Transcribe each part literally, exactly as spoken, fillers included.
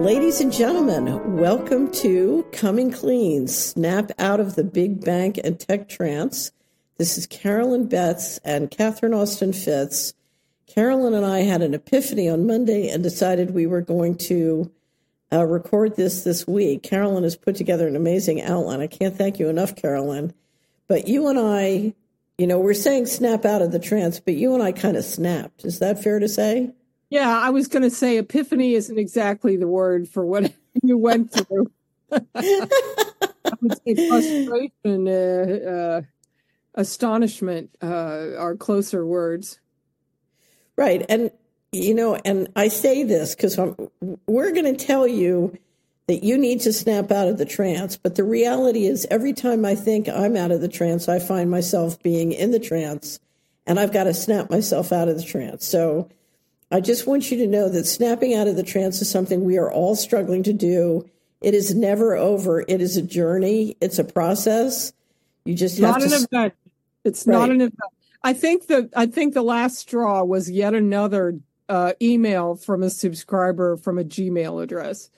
Ladies and gentlemen, welcome to Coming Clean, Snap Out of the Big Bank and Tech Trance. This is Carolyn Betts and Catherine Austin Fitz. Carolyn and I had an epiphany on Monday and decided we were going to uh, record this this week. Carolyn has put together an amazing outline. I can't thank you enough, Carolyn. But you and I, you know, we're saying snap out of the trance, but you and I kind of snapped. Is that fair to say? Yeah, I was going to say epiphany isn't exactly the word for what you went through. I would say frustration, uh, uh, astonishment uh, are closer words. Right. And, you know, and I say this because we're going to tell you that you need to snap out of the trance. But the reality is every time I think I'm out of the trance, I find myself being in the trance, and I've got to snap myself out of the trance. So I just want you to know that snapping out of the trance is something we are all struggling to do. It is never over. It is a journey. It's a process. You just have not to... Not an event. It's right. not an event. I think the I think the last straw was yet another uh, email from a subscriber from a Gmail address.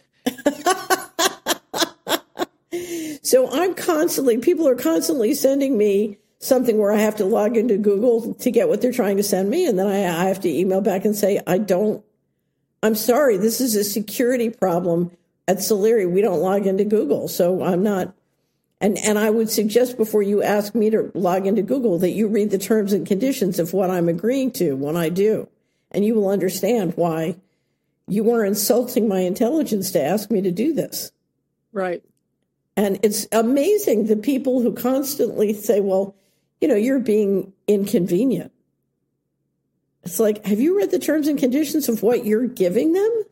So I'm constantly, people are constantly sending me something where I have to log into Google to get what they're trying to send me. And then I, I have to email back and say, I don't, I'm sorry, this is a security problem at Solari. We don't log into Google. So I'm not, and, and I would suggest before you ask me to log into Google that you read the terms and conditions of what I'm agreeing to when I do. And you will understand why you were insulting my intelligence to ask me to do this. Right. And it's amazing the people who constantly say, well, you know, you're being inconvenient. It's like, have you read the terms and conditions of what you're giving them?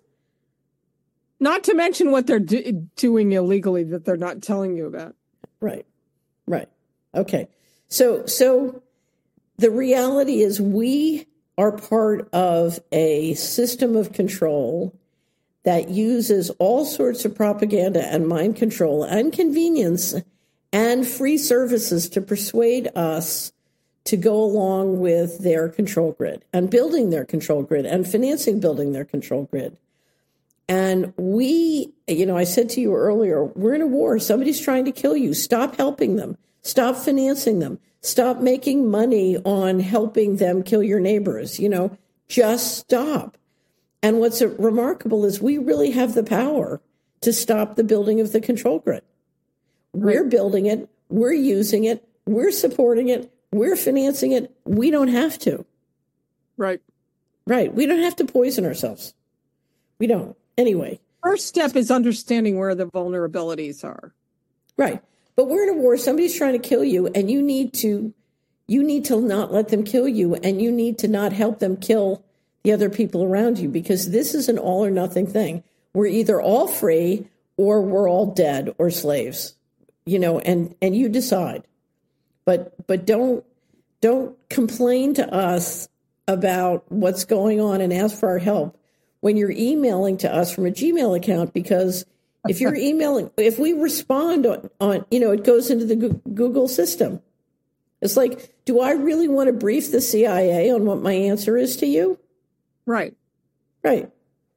Not to mention what they're do- doing illegally that they're not telling you about. Right. Right. Okay. So, so the reality is we are part of a system of control that uses all sorts of propaganda and mind control and convenience and free services to persuade us to go along with their control grid and building their control grid and financing building their control grid. And we, you know, I said to you earlier, we're in a war. Somebody's trying to kill you. Stop helping them. Stop financing them. Stop making money on helping them kill your neighbors. You know, just stop. And what's remarkable is we really have the power to stop the building of the control grid. We're building it. We're using it. We're supporting it. We're financing it. We don't have to. Right. Right. We don't have to poison ourselves. We don't. Anyway. First step is understanding where the vulnerabilities are. Right. But we're in a war. Somebody's trying to kill you, and you need to, you need to not let them kill you, and you need to not help them kill the other people around you, because this is an all or nothing thing. We're either all free or we're all dead or slaves. You know, and, and you decide, but but don't don't complain to us about what's going on and ask for our help when you're emailing to us from a Gmail account, because if you're emailing, if we respond on, on you know, it goes into the Google system. It's like, do I really want to brief the C I A on what my answer is to you? Right. Right.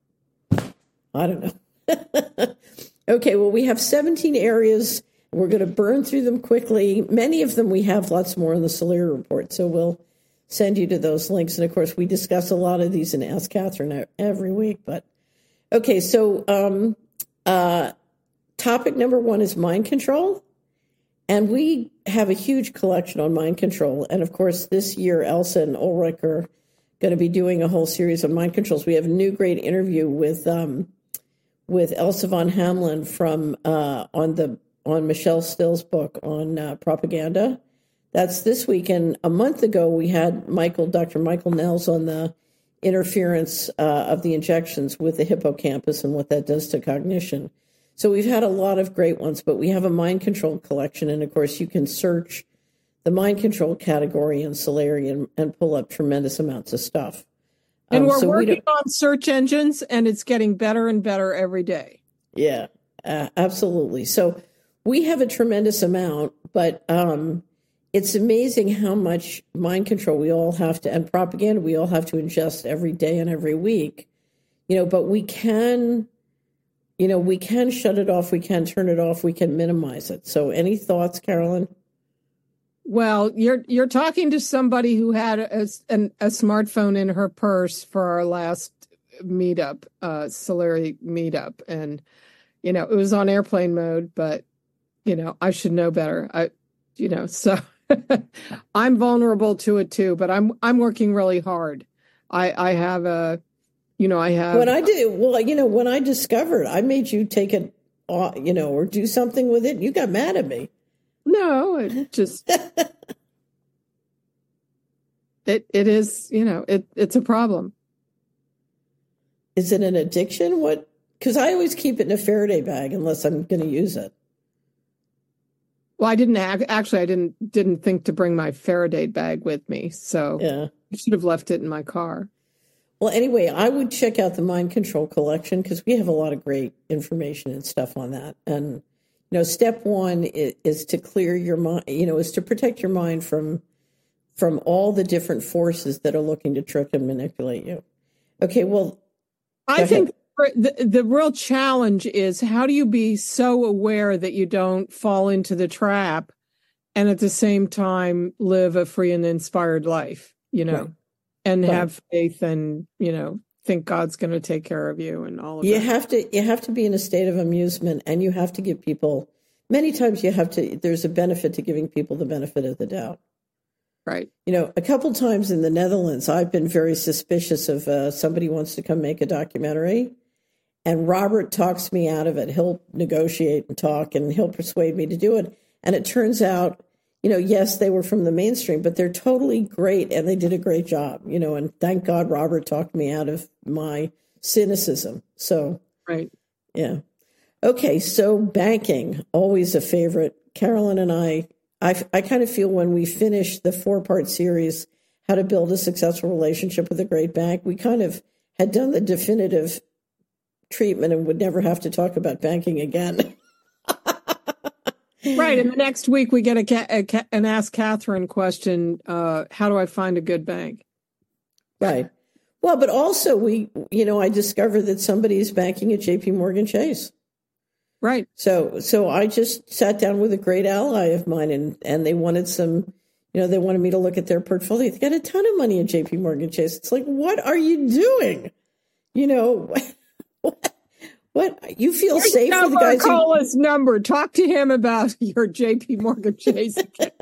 I don't know. Okay, well, we have seventeen areas. We're going to burn through them quickly. Many of them we have lots more in the Solari report, so we'll send you to those links. And, of course, we discuss a lot of these in Ask Catherine every week. But okay, so um, uh, topic number one is mind control. And we have a huge collection on mind control. And, of course, this year, Elsa and Ulrich are going to be doing a whole series of mind controls. We have a new great interview with um, with Elsa von Hamlin from uh, on the on Michelle Still's book on uh, propaganda. That's this week. And a month ago, we had Michael, Doctor Michael Nels on the interference uh, of the injections with the hippocampus and what that does to cognition. So we've had a lot of great ones, but we have a mind control collection. And, of course, you can search the mind control category in Solari and, and pull up tremendous amounts of stuff. And um, we're so working we on search engines, and it's getting better and better every day. Yeah, uh, absolutely. So we have a tremendous amount, but um, it's amazing how much mind control we all have to, and propaganda we all have to ingest every day and every week. You know, but we can you know, we can shut it off, we can turn it off, we can minimize it. So any thoughts, Carolyn? Well, you're you're talking to somebody who had a, an, a smartphone in her purse for our last meetup, uh, Solari meetup. And, you know, it was on airplane mode, but, you know, I should know better. I, you know, so I'm vulnerable to it too, but I'm I'm working really hard. I, I have a, you know, I have. When I did, well, you know, when I discovered, I made you take it, off, you know, or do something with it. You got mad at me. No, it just, it it is, you know, it it's a problem. Is it an addiction? What? Because I always keep it in a Faraday bag unless I'm going to use it. Well, I didn't actually. I didn't didn't think to bring my Faraday bag with me, so yeah, I should have left it in my car. Well, anyway, I would check out the Mind Control collection because we have a lot of great information and stuff on that. And you know, step one is, is to clear your mind. You know, is to protect your mind from from all the different forces that are looking to trick and manipulate you. Okay, well, I think the, the real challenge is how do you be so aware that you don't fall into the trap and at the same time live a free and inspired life, you know, right. and right. have faith and, you know, think God's going to take care of you and all of you that. You have to, you have to be in a state of amusement and you have to give people, many times you have to, there's a benefit to giving people the benefit of the doubt. Right. You know, a couple times in the Netherlands, I've been very suspicious of uh, somebody wants to come make a documentary. And Robert talks me out of it. He'll negotiate and talk and he'll persuade me to do it. And it turns out, you know, yes, they were from the mainstream, but they're totally great and they did a great job, you know, and thank God Robert talked me out of my cynicism. So, right. Yeah. Okay. So banking, always a favorite. Carolyn and I, I, I kind of feel when we finish the four part series, how to build a successful relationship with a great bank, we kind of had done the definitive treatment and would never have to talk about banking again. Right. And the next week we get a, a an Ask Catherine question. Uh, how do I find a good bank? Right. Well, but also we, you know, I discovered that somebody's banking at J P Morgan Chase. Right. So, so I just sat down with a great ally of mine and, and they wanted some, you know, they wanted me to look at their portfolio. They got a ton of money at J P Morgan Chase. It's like, what are you doing? You know, What? What? You feel Here's safe number, for the guys who... Call his number. Talk to him about your J P Morgan Chase account.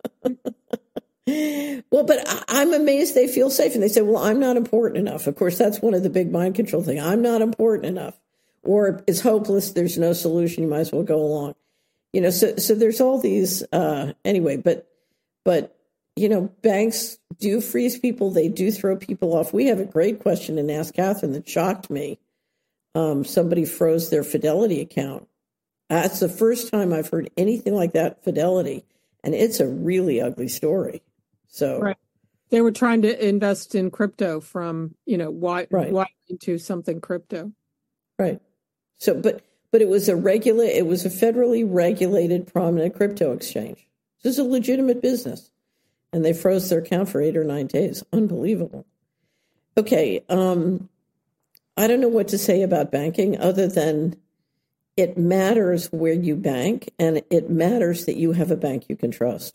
Well, but I, I'm amazed they feel safe. And they say, well, I'm not important enough. Of course, that's one of the big mind control things. I'm not important enough. Or it's hopeless. There's no solution. You might as well go along. You know, so so there's all these... Uh, anyway, but but, you know, banks do freeze people. They do throw people off. We have a great question in Ask Catherine that shocked me. Um, somebody froze their Fidelity account. That's the first time I've heard anything like that, Fidelity. And it's a really ugly story. So right. They were trying to invest in crypto from, you know, why, right. why into something crypto. Right. So, but, but it was a regula- it was a federally regulated prominent crypto exchange. This is a legitimate business. And they froze their account for eight or nine days. Unbelievable. Okay. Um, I don't know what to say about banking other than it matters where you bank and it matters that you have a bank you can trust.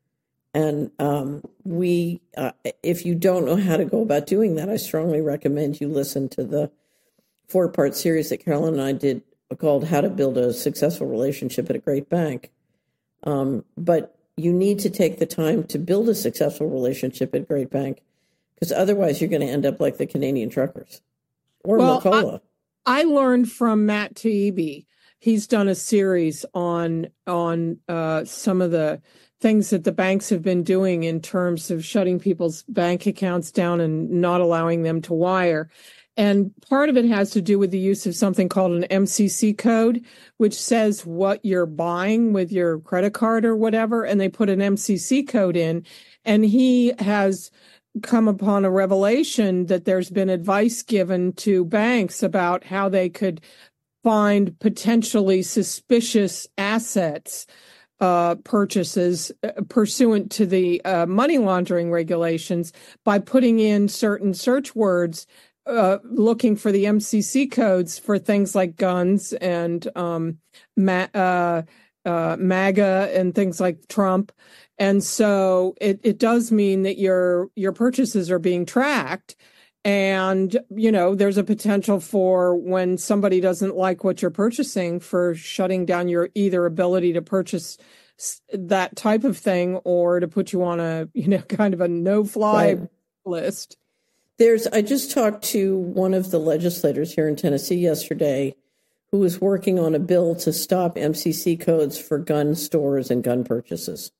And um, we, uh, if you don't know how to go about doing that, I strongly recommend you listen to the four-part series that Carolyn and I did called How to Build a Successful Relationship at a Great Bank. Um, but you need to take the time to build a successful relationship at a great bank because otherwise you're going to end up like the Canadian truckers. Or well, Mercola. I, I learned from Matt Taibbi. He's done a series on on uh, some of the things that the banks have been doing in terms of shutting people's bank accounts down and not allowing them to wire. And part of it has to do with the use of something called an M C C code, which says what you're buying with your credit card or whatever. And they put an M C C code in. And he has come upon a revelation that there's been advice given to banks about how they could find potentially suspicious assets uh, purchases uh, pursuant to the uh, money laundering regulations by putting in certain search words uh, looking for the M C C codes for things like guns and um, ma- uh, uh, MAGA and things like Trump. And so it, it does mean that your your purchases are being tracked. And, you know, there's a potential for when somebody doesn't like what you're purchasing for shutting down your either ability to purchase that type of thing or to put you on a, you know, kind of a no-fly Right. list. There's, I just talked to one of the legislators here in Tennessee yesterday who was working on a bill to stop M C C codes for gun stores and gun purchases.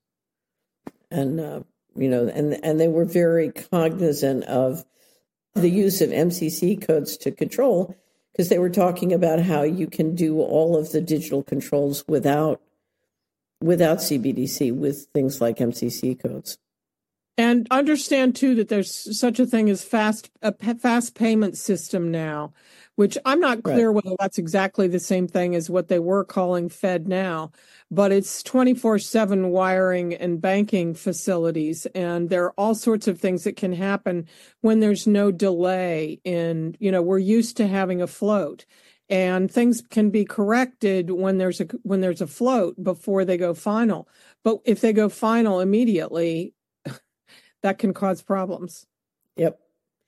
And, uh, you know, and, and they were very cognizant of the use of M C C codes to control, because they were talking about how you can do all of the digital controls without without C B D C with things like M C C codes. And understand too that there's such a thing as fast a fast payment system now, which I'm not clear Right. whether that's exactly the same thing as what they were calling FedNow, but it's twenty-four seven wiring and banking facilities, and there are all sorts of things that can happen when there's no delay in, you know, we're used to having a float, and things can be corrected when there's a when there's a float before they go final. But if they go final immediately, that can cause problems. Yep.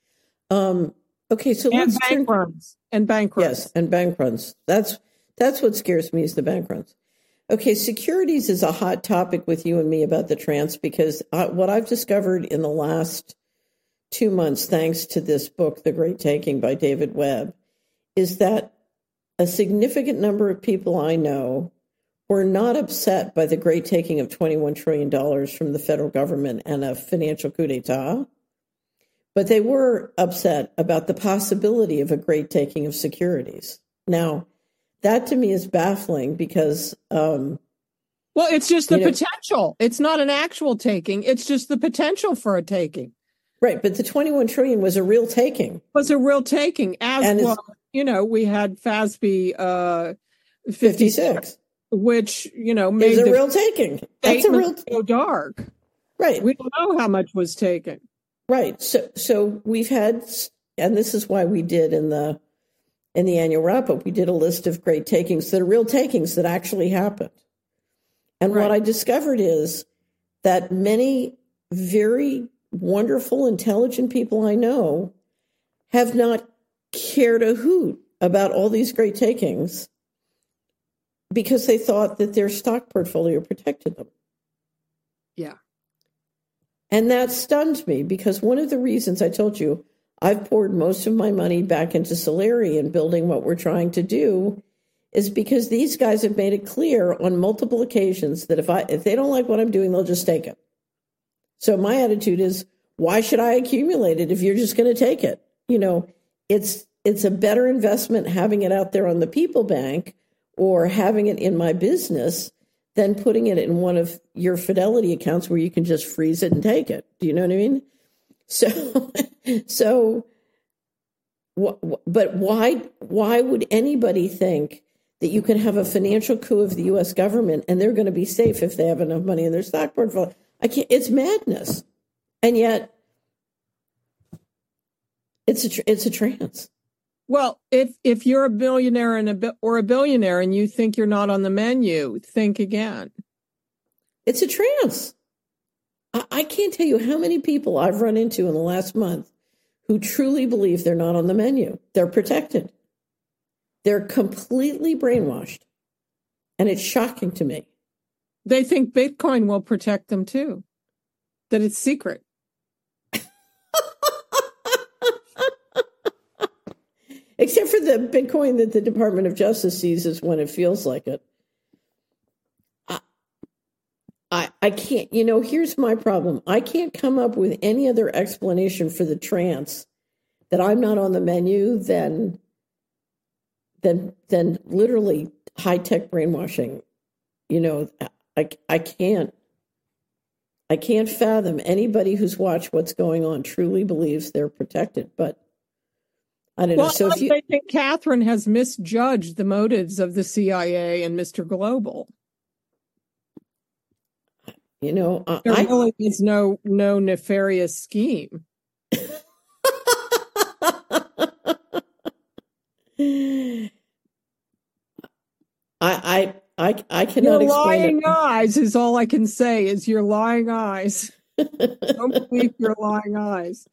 Um, okay, so And let's bank turn. runs. And bank runs. Yes, and bank runs. That's that's what scares me is the bank runs. Okay, securities is a hot topic with you and me about the trance, because uh, what I've discovered in the last two months, thanks to this book, The Great Taking by David Webb, is that a significant number of people I know were not upset by the great taking of twenty-one trillion dollars from the federal government and a financial coup d'etat, but they were upset about the possibility of a great taking of securities. Now, that to me is baffling because... Um, well, it's just the you know, potential. It's not an actual taking. It's just the potential for a taking. Right, but the twenty-one trillion dollars was a real taking. It was a real taking. As And well, you know, we had F A S B uh, fifty-six, which, you know, made is a the real taking. That's a real so dark. Right. We don't know how much was taken. Right. So so we've had, and this is why we did in the in the annual wrap up, we did a list of great takings that are real takings that actually happened. And Right. what I discovered is that many very wonderful, intelligent people I know have not cared a hoot about all these great takings because they thought that their stock portfolio protected them. Yeah. And that stunned me, because one of the reasons I told you I've poured most of my money back into Solari and building what we're trying to do is because these guys have made it clear on multiple occasions that if I if they don't like what I'm doing, they'll just take it. So my attitude is, why should I accumulate it if you're just going to take it? You know, it's it's a better investment having it out there on the People Bank or having it in my business than putting it in one of your Fidelity accounts where you can just freeze it and take it. Do you know what I mean? So, so, but why, why would anybody think that you can have a financial coup of the U S government and they're going to be safe if they have enough money in their stock portfolio? I can't, it's madness. And yet it's a, it's a trance. Well, if if you're a billionaire and a or a billionaire and you think you're not on the menu, think again. It's a trance. I, I can't tell you how many people I've run into in the last month who truly believe they're not on the menu. They're protected. They're completely brainwashed. And it's shocking to me. They think Bitcoin will protect them too, that it's secret. Except for the Bitcoin that the Department of Justice seizes when it feels like it. I, I, I can't, you know, here's my problem. I can't come up with any other explanation for the trance that I'm not on the menu than, than, than literally high-tech brainwashing. You know, I, I can't, I can't fathom anybody who's watched what's going on truly believes they're protected, but I don't know. Well, So if you I think Catherine has misjudged the motives of the C I A and Mister Global. You know, uh, there I, really is no no nefarious scheme. I, I, I cannot Your explain lying it. eyes is all I can say is your lying eyes. Don't believe your lying eyes.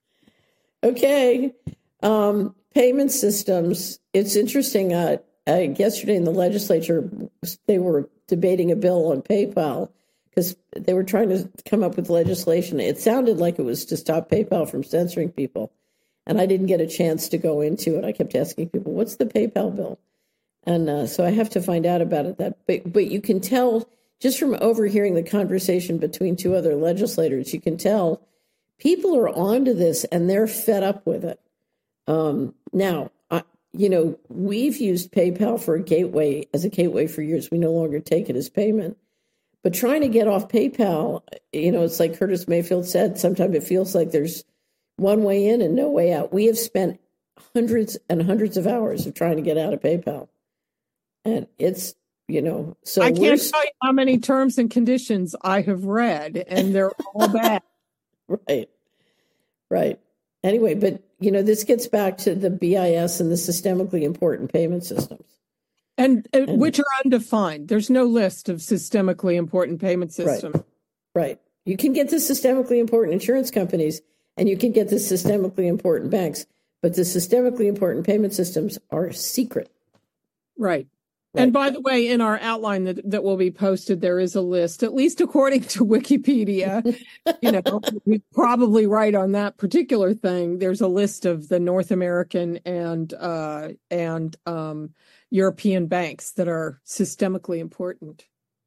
Okay. Um, payment systems. It's interesting. Uh, uh, yesterday in the legislature, they were debating a bill on PayPal because they were trying to come up with legislation. It sounded like it was to stop PayPal from censoring people. And I didn't get a chance to go into it. I kept asking people, what's the PayPal bill? And uh, so I have to find out about it. That, but, but you can tell just from overhearing the conversation between two other legislators, you can tell people are onto this and they're fed up with it. Um, now, I, you know, we've used PayPal for a gateway as a gateway for years. We no longer take it as payment. But trying to get off PayPal, you know, it's like Curtis Mayfield said, sometimes it feels like there's one way in and no way out. We have spent hundreds and hundreds of hours of trying to get out of PayPal. And it's, you know, so I can't tell you how many terms and conditions I have read, and they're all bad. Right. Right. Anyway, but, you know, this gets back to the B I S and the systemically important payment systems. And, and which are undefined. There's no list of systemically important payment systems. Right. Right. You can get the systemically important insurance companies and you can get the systemically important banks, but the systemically important payment systems are secret. Right. Right. And by the way, in our outline that, that will be posted, there is a list, at least according to Wikipedia. You know, we're probably right on that particular thing. There's a list of the North American and uh, and um, European banks that are systemically important.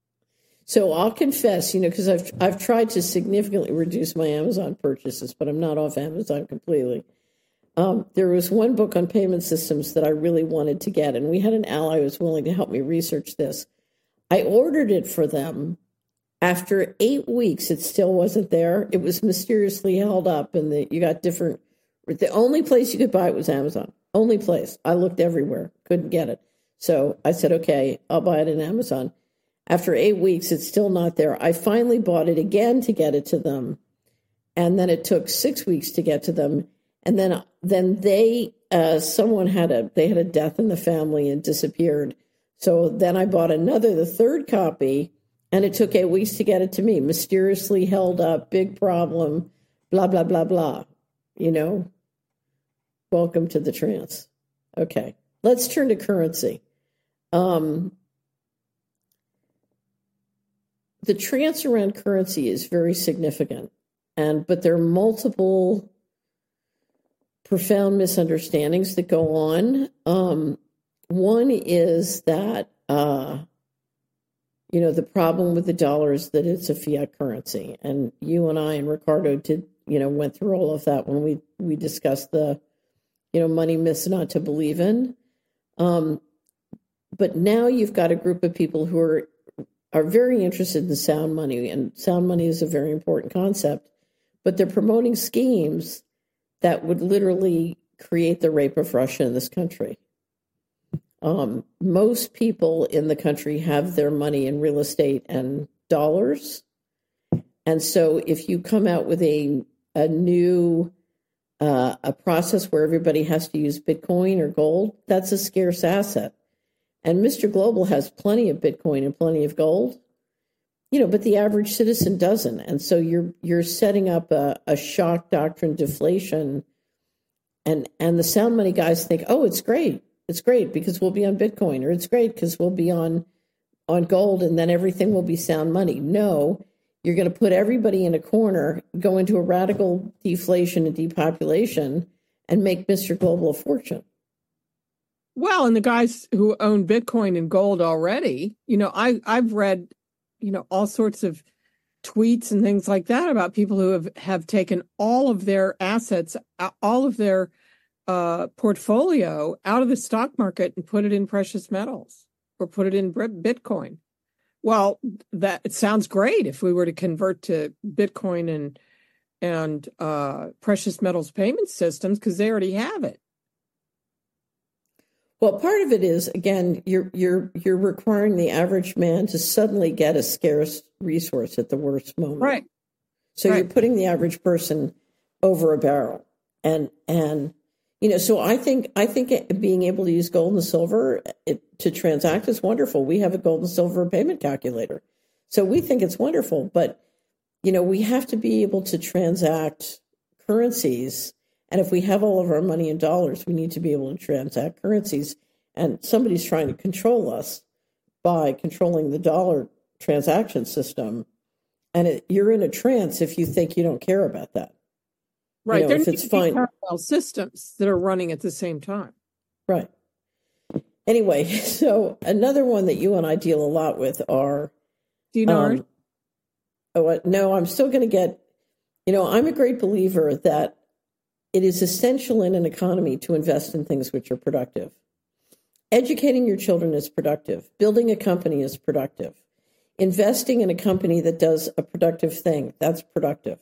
So I'll confess, you know, because I've I've tried to significantly reduce my Amazon purchases, but I'm not off Amazon completely. Um, there was one book on payment systems that I really wanted to get, and we had an ally who was willing to help me research this. I ordered it for them. After eight weeks, it still wasn't there. It was mysteriously held up, and the, you got different. The only place you could buy it was Amazon. Only place. I looked everywhere, couldn't get it. So I said, okay, I'll buy it on Amazon. After eight weeks, it's still not there. I finally bought it again to get it to them, and then it took six weeks to get to them. And then, then they, uh, someone had a, they had a death in the family and disappeared. So then I bought another, the third copy, and it took eight weeks to get it to me. Mysteriously held up, big problem, blah, blah, blah, blah. You know, welcome to the trance. Okay, let's turn to currency. Um, the trance around currency is very significant, and but there are multiple profound misunderstandings that go on. Um, one is that, uh, you know, the problem with the dollar is that it's a fiat currency. And you and I and Ricardo did, you know, went through all of that when we, we discussed the, you know, money myths not to believe in. Um, but now you've got a group of people who are, are very interested in sound money, and sound money is a very important concept, but they're promoting schemes that would literally create the rape of Russia in this country. Um, most people in the country have their money in real estate and dollars. And so if you come out with a, a new uh, a process where everybody has to use Bitcoin or gold, that's a scarce asset. And Mister Global has plenty of Bitcoin and plenty of gold, you know, but the average citizen doesn't. And so you're you're setting up a, a shock doctrine deflation. And and the sound money guys think, oh, it's great. It's great because we'll be on Bitcoin, or it's great because we'll be on on gold, and then everything will be sound money. No, you're going to put everybody in a corner, go into a radical deflation and depopulation, and make Mister Global a fortune. Well, and the guys who own Bitcoin and gold already, you know, I, I've read, you know, all sorts of tweets and things like that about people who have, have taken all of their assets, all of their uh, portfolio out of the stock market and put it in precious metals or put it in Bitcoin. Well, that it sounds great if we were to convert to Bitcoin and and uh, precious metals payment systems, because they already have it. Well, part of it is, again, you're you're you're requiring the average man to suddenly get a scarce resource at the worst moment. Right. So right. You're putting the average person over a barrel. And and You know, so I think I think it, being able to use gold and silver it, to transact is wonderful. We have a gold and silver payment calculator, so we think it's wonderful. But you know, we have to be able to transact currencies, and if we have all of our money in dollars, we need to be able to transact currencies. And somebody's trying to control us by controlling the dollar transaction system, and it, you're in a trance if you think you don't care about that. Right. You know, there if need it's to be fine. parallel systems that are running at the same time. Right. Anyway, so another one that you and I deal a lot with are dinars. Um, oh, no, I'm still going to get, you know, I'm a great believer that it is essential in an economy to invest in things which are productive. Educating your children is productive. Building a company is productive. Investing in a company that does a productive thing, that's productive.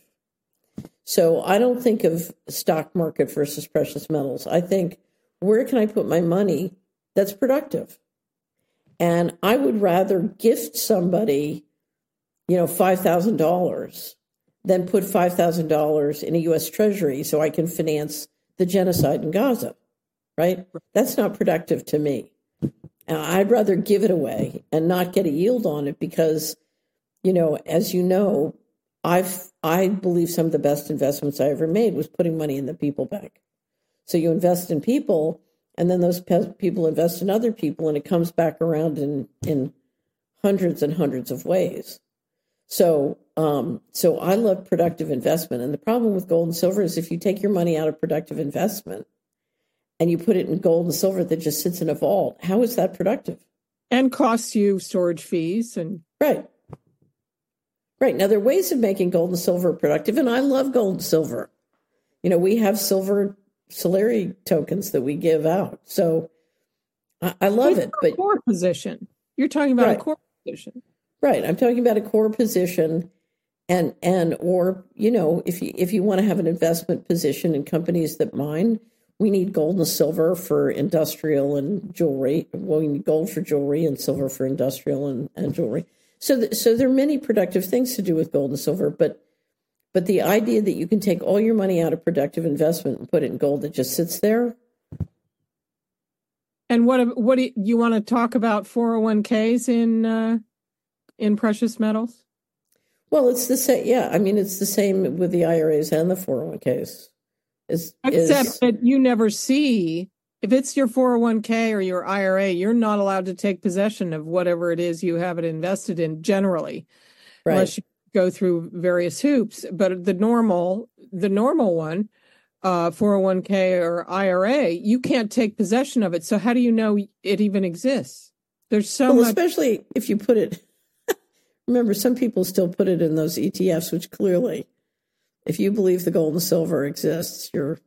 So I don't think of stock market versus precious metals. I think, where can I put my money that's productive? And I would rather gift somebody, you know, five thousand dollars than put five thousand dollars in a U S Treasury so I can finance the genocide in Gaza, right? That's not productive to me. I'd rather give it away and not get a yield on it because, you know, as you know, I've, I believe some of the best investments I ever made was putting money in the people bank. So you invest in people, and then those pe- people invest in other people, and it comes back around in, in hundreds and hundreds of ways. So, um, so I love productive investment. And the problem with gold and silver is if you take your money out of productive investment and you put it in gold and silver that just sits in a vault, how is that productive? And costs you storage fees and right. Right. Now, there are ways of making gold and silver productive, and I love gold and silver. You know, we have silver Solari tokens that we give out. So I, I love it's it. A but core position. You're talking about right. a core position. Right. I'm talking about a core position and, and, or, you know, if you, if you want to have an investment position in companies that mine, we need gold and silver for industrial and jewelry. Well, we need gold for jewelry and silver for industrial and, and jewelry. So, th- so there are many productive things to do with gold and silver, but, but the idea that you can take all your money out of productive investment and put it in gold that just sits there. And what, what do you, you want to talk about four oh one k's in, uh, in precious metals? Well, it's the same. Yeah. I mean, it's the same with the I R As and the four oh one k's. Is, Except is, that you never see, if it's your four oh one k or your I R A, you're not allowed to take possession of whatever it is you have it invested in generally, right. unless you go through various hoops. But the normal, the normal one, uh, four oh one k or I R A, you can't take possession of it. So how do you know it even exists? There's so well, much. Especially if you put it, remember, some people still put it in those E T Fs, which clearly, if you believe the gold and silver exists, you're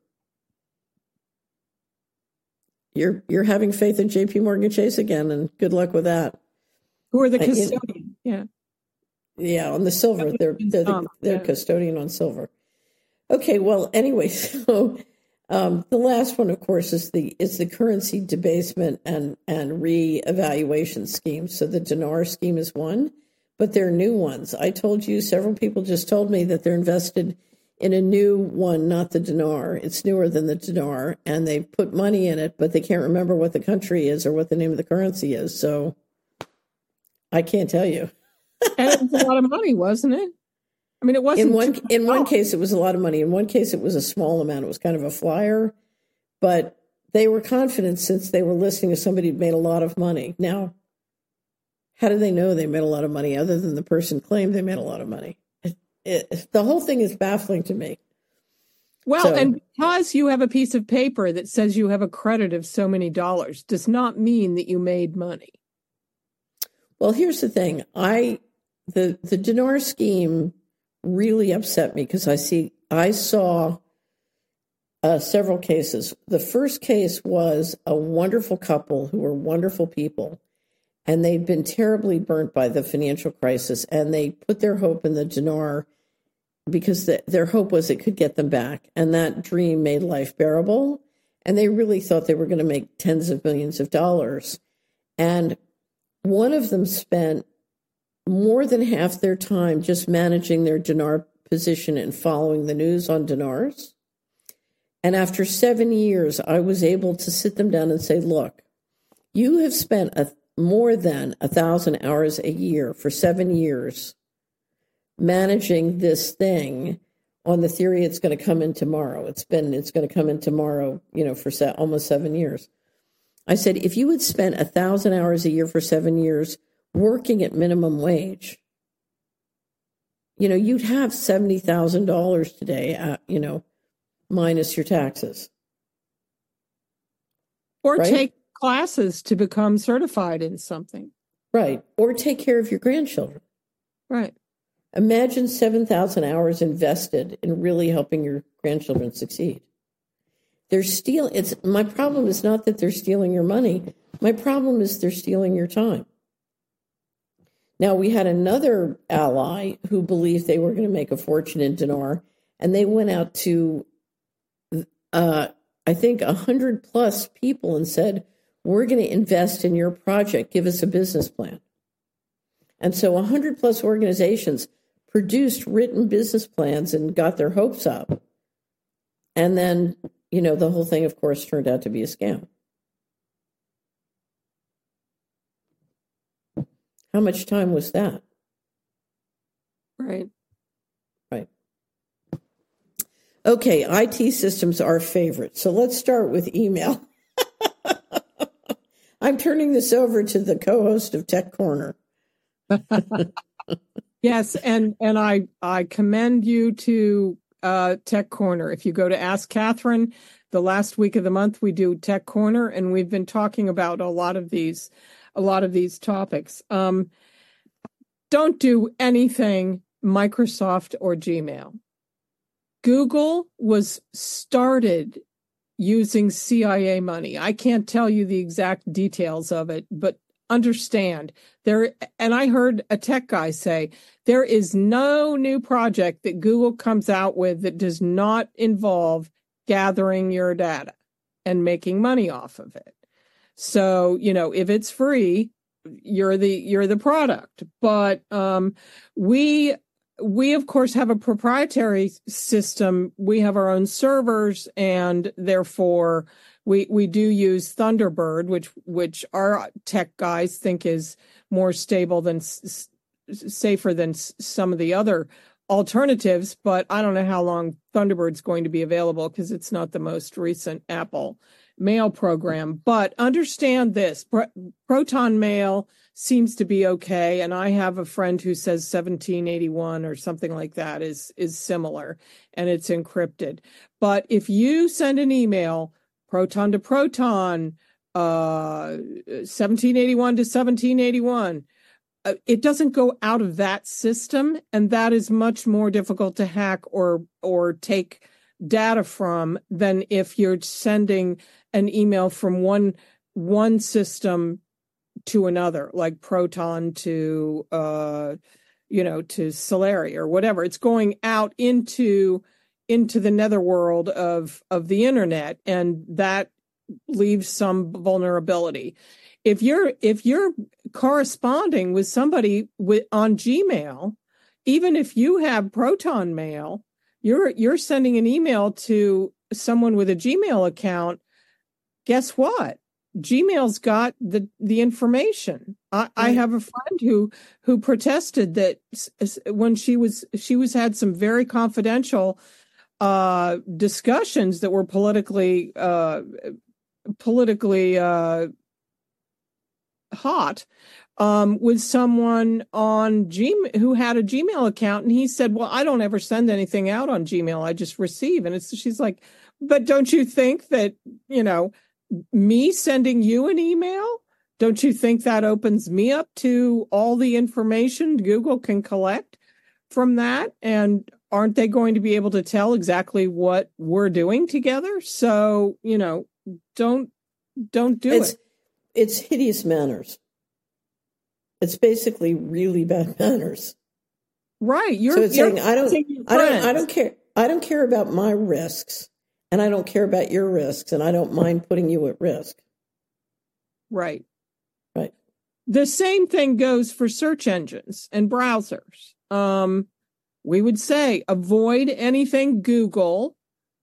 you're you're having faith in J P Morgan Chase again, and good luck with that. Who are the Uh, you know, custodian? Yeah. Yeah, on the silver, they're they're the, they're Yeah. custodian on silver. Okay, well, anyway, so um, the last one, of course, is the is the currency debasement and and reevaluation scheme. So the dinar scheme is one, but there are new ones. I told you, several people just told me that they're invested in a new one, not the dinar. It's newer than the dinar, and they put money in it, but they can't remember what the country is or what the name of the currency is. So I can't tell you. And it was a lot of money, wasn't it? I mean, it wasn't. In one too- in one oh. case, it was a lot of money. In one case, it was a small amount. It was kind of a flyer, but they were confident since they were listening to somebody who'd made a lot of money. Now, how do they know they made a lot of money other than the person claimed they made a lot of money? It, it, the whole thing is baffling to me. Well, So- and because you have a piece of paper that says you have a credit of so many dollars does not mean that you made money. Well, here's the thing. I the the dinar scheme really upset me because I see I saw uh, several cases. The first case was a wonderful couple who were wonderful people, and they'd been terribly burnt by the financial crisis, and they put their hope in the dinar because the, their hope was it could get them back, and that dream made life bearable, and they really thought they were going to make tens of millions of dollars. And one of them spent more than half their time just managing their dinar position and following the news on dinars. And after seven years, I was able to sit them down and say, look, you have spent a, more than a thousand hours a year for seven years managing this thing on the theory it's going to come in tomorrow. It's been, it's going to come in tomorrow, you know, for se- almost seven years. I said, if you had spent a thousand hours a year for seven years working at minimum wage, you know, you'd have seventy thousand dollars today, uh, you know, minus your taxes. Or right? take classes to become certified in something. Right. Or take care of your grandchildren. Right. Imagine seven thousand hours invested in really helping your grandchildren succeed. They're stealing. It's my problem is not that they're stealing your money. My problem is they're stealing your time. Now, we had another ally who believed they were going to make a fortune in dinar, and they went out to, uh, I think, one hundred plus people and said, we're going to invest in your project. Give us a business plan. And so one hundred plus organizations produced written business plans and got their hopes up. And then, you know, the whole thing, of course, turned out to be a scam. How much time was that? Right. Right. Okay, I T systems are a favorite. So let's start with email. I'm turning this over to the co-host of Tech Corner. Yes, and and I I commend you to uh, Tech Corner. If you go to Ask Catherine, the last week of the month we do Tech Corner, and we've been talking about a lot of these a lot of these topics. Um, don't do anything Microsoft or Gmail. Google was started using C I A money. I can't tell you the exact details of it, but understand there. And I heard a tech guy say there is no new project that Google comes out with that does not involve gathering your data and making money off of it. So, you know, if it's free, you're the you're the product. But um, we we of course have a proprietary system. We have our own servers, and therefore we we do use Thunderbird, which which our tech guys think is more stable than s- safer than s- some of the other alternatives. But I don't know how long Thunderbird's going to be available because it's not the most recent Apple mail program. But understand this, Pro- Proton Mail seems to be okay. And I have a friend who says seventeen eighty-one or something like that is, is similar, and it's encrypted. But if you send an email, Proton to Proton, uh, seventeen eighty-one to seventeen eighty-one, uh, it doesn't go out of that system. And that is much more difficult to hack or, or take data from than if you're sending an email from one one system to another, like Proton to uh, you know to Solari or whatever. It's going out into into the netherworld of of the internet, and that leaves some vulnerability. If you're if you're corresponding with somebody with on Gmail, even if you have Proton Mail, you're you're sending an email to someone with a Gmail account. Guess what? Gmail's got the the information. I, right. I have a friend who who protested that when she was she was had some very confidential uh, discussions that were politically uh, politically uh, hot um, with someone on Gmail who had a Gmail account, and he said, "Well, I don't ever send anything out on Gmail. I just receive." And it's she's like, "But don't you think that you know?" me sending you an email, don't you think that opens me up to all the information Google can collect from that? And aren't they going to be able to tell exactly what we're doing together? So, you know, don't don't do it's, it. It's hideous manners. It's basically really bad manners. Right. You're, so it's you're saying I don't I don't I don't care I don't care about my risks. And I don't care about your risks, and I don't mind putting you at risk. Right. Right. The same thing goes for search engines and browsers. Um, we would say avoid anything Google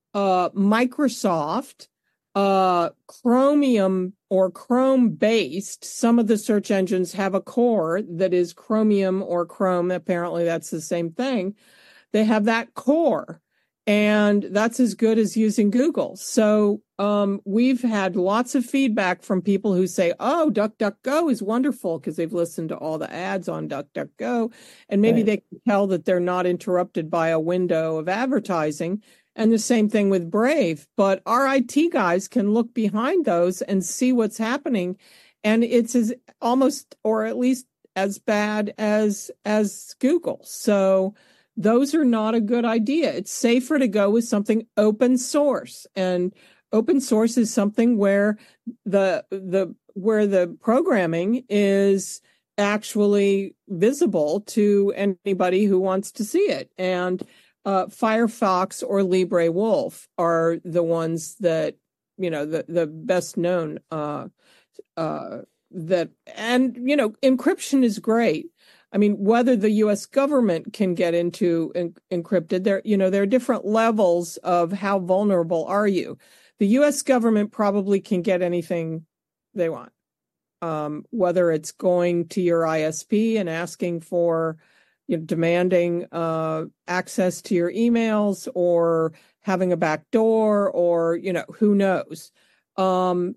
uh, Microsoft, uh, Chromium or Chrome based. Some of the search engines have a core that is Chromium or Chrome. Apparently that's the same thing. They have that core, and that's as good as using Google. So um, we've had lots of feedback from people who say, oh, DuckDuckGo is wonderful because they've listened to all the ads on DuckDuckGo, and maybe right. they can tell that they're not interrupted by a window of advertising. And the same thing with Brave. But our I T guys can look behind those and see what's happening. And it's as almost, or at least as bad as, as Google. So those are not a good idea. It's safer to go with something open source. And open source is something where the, the, where the programming is actually visible to anybody who wants to see it. And Uh, Firefox or LibreWolf are the ones that, you know, the, the best known uh, uh, that, and, you know, encryption is great. I mean, whether the U S government can get into en- encrypted, there, you know, there are different levels of how vulnerable are you. The U S government probably can get anything they want, um, whether it's going to your I S P and asking for, you know, demanding uh, access to your emails or having a back door or, you know, who knows. Um,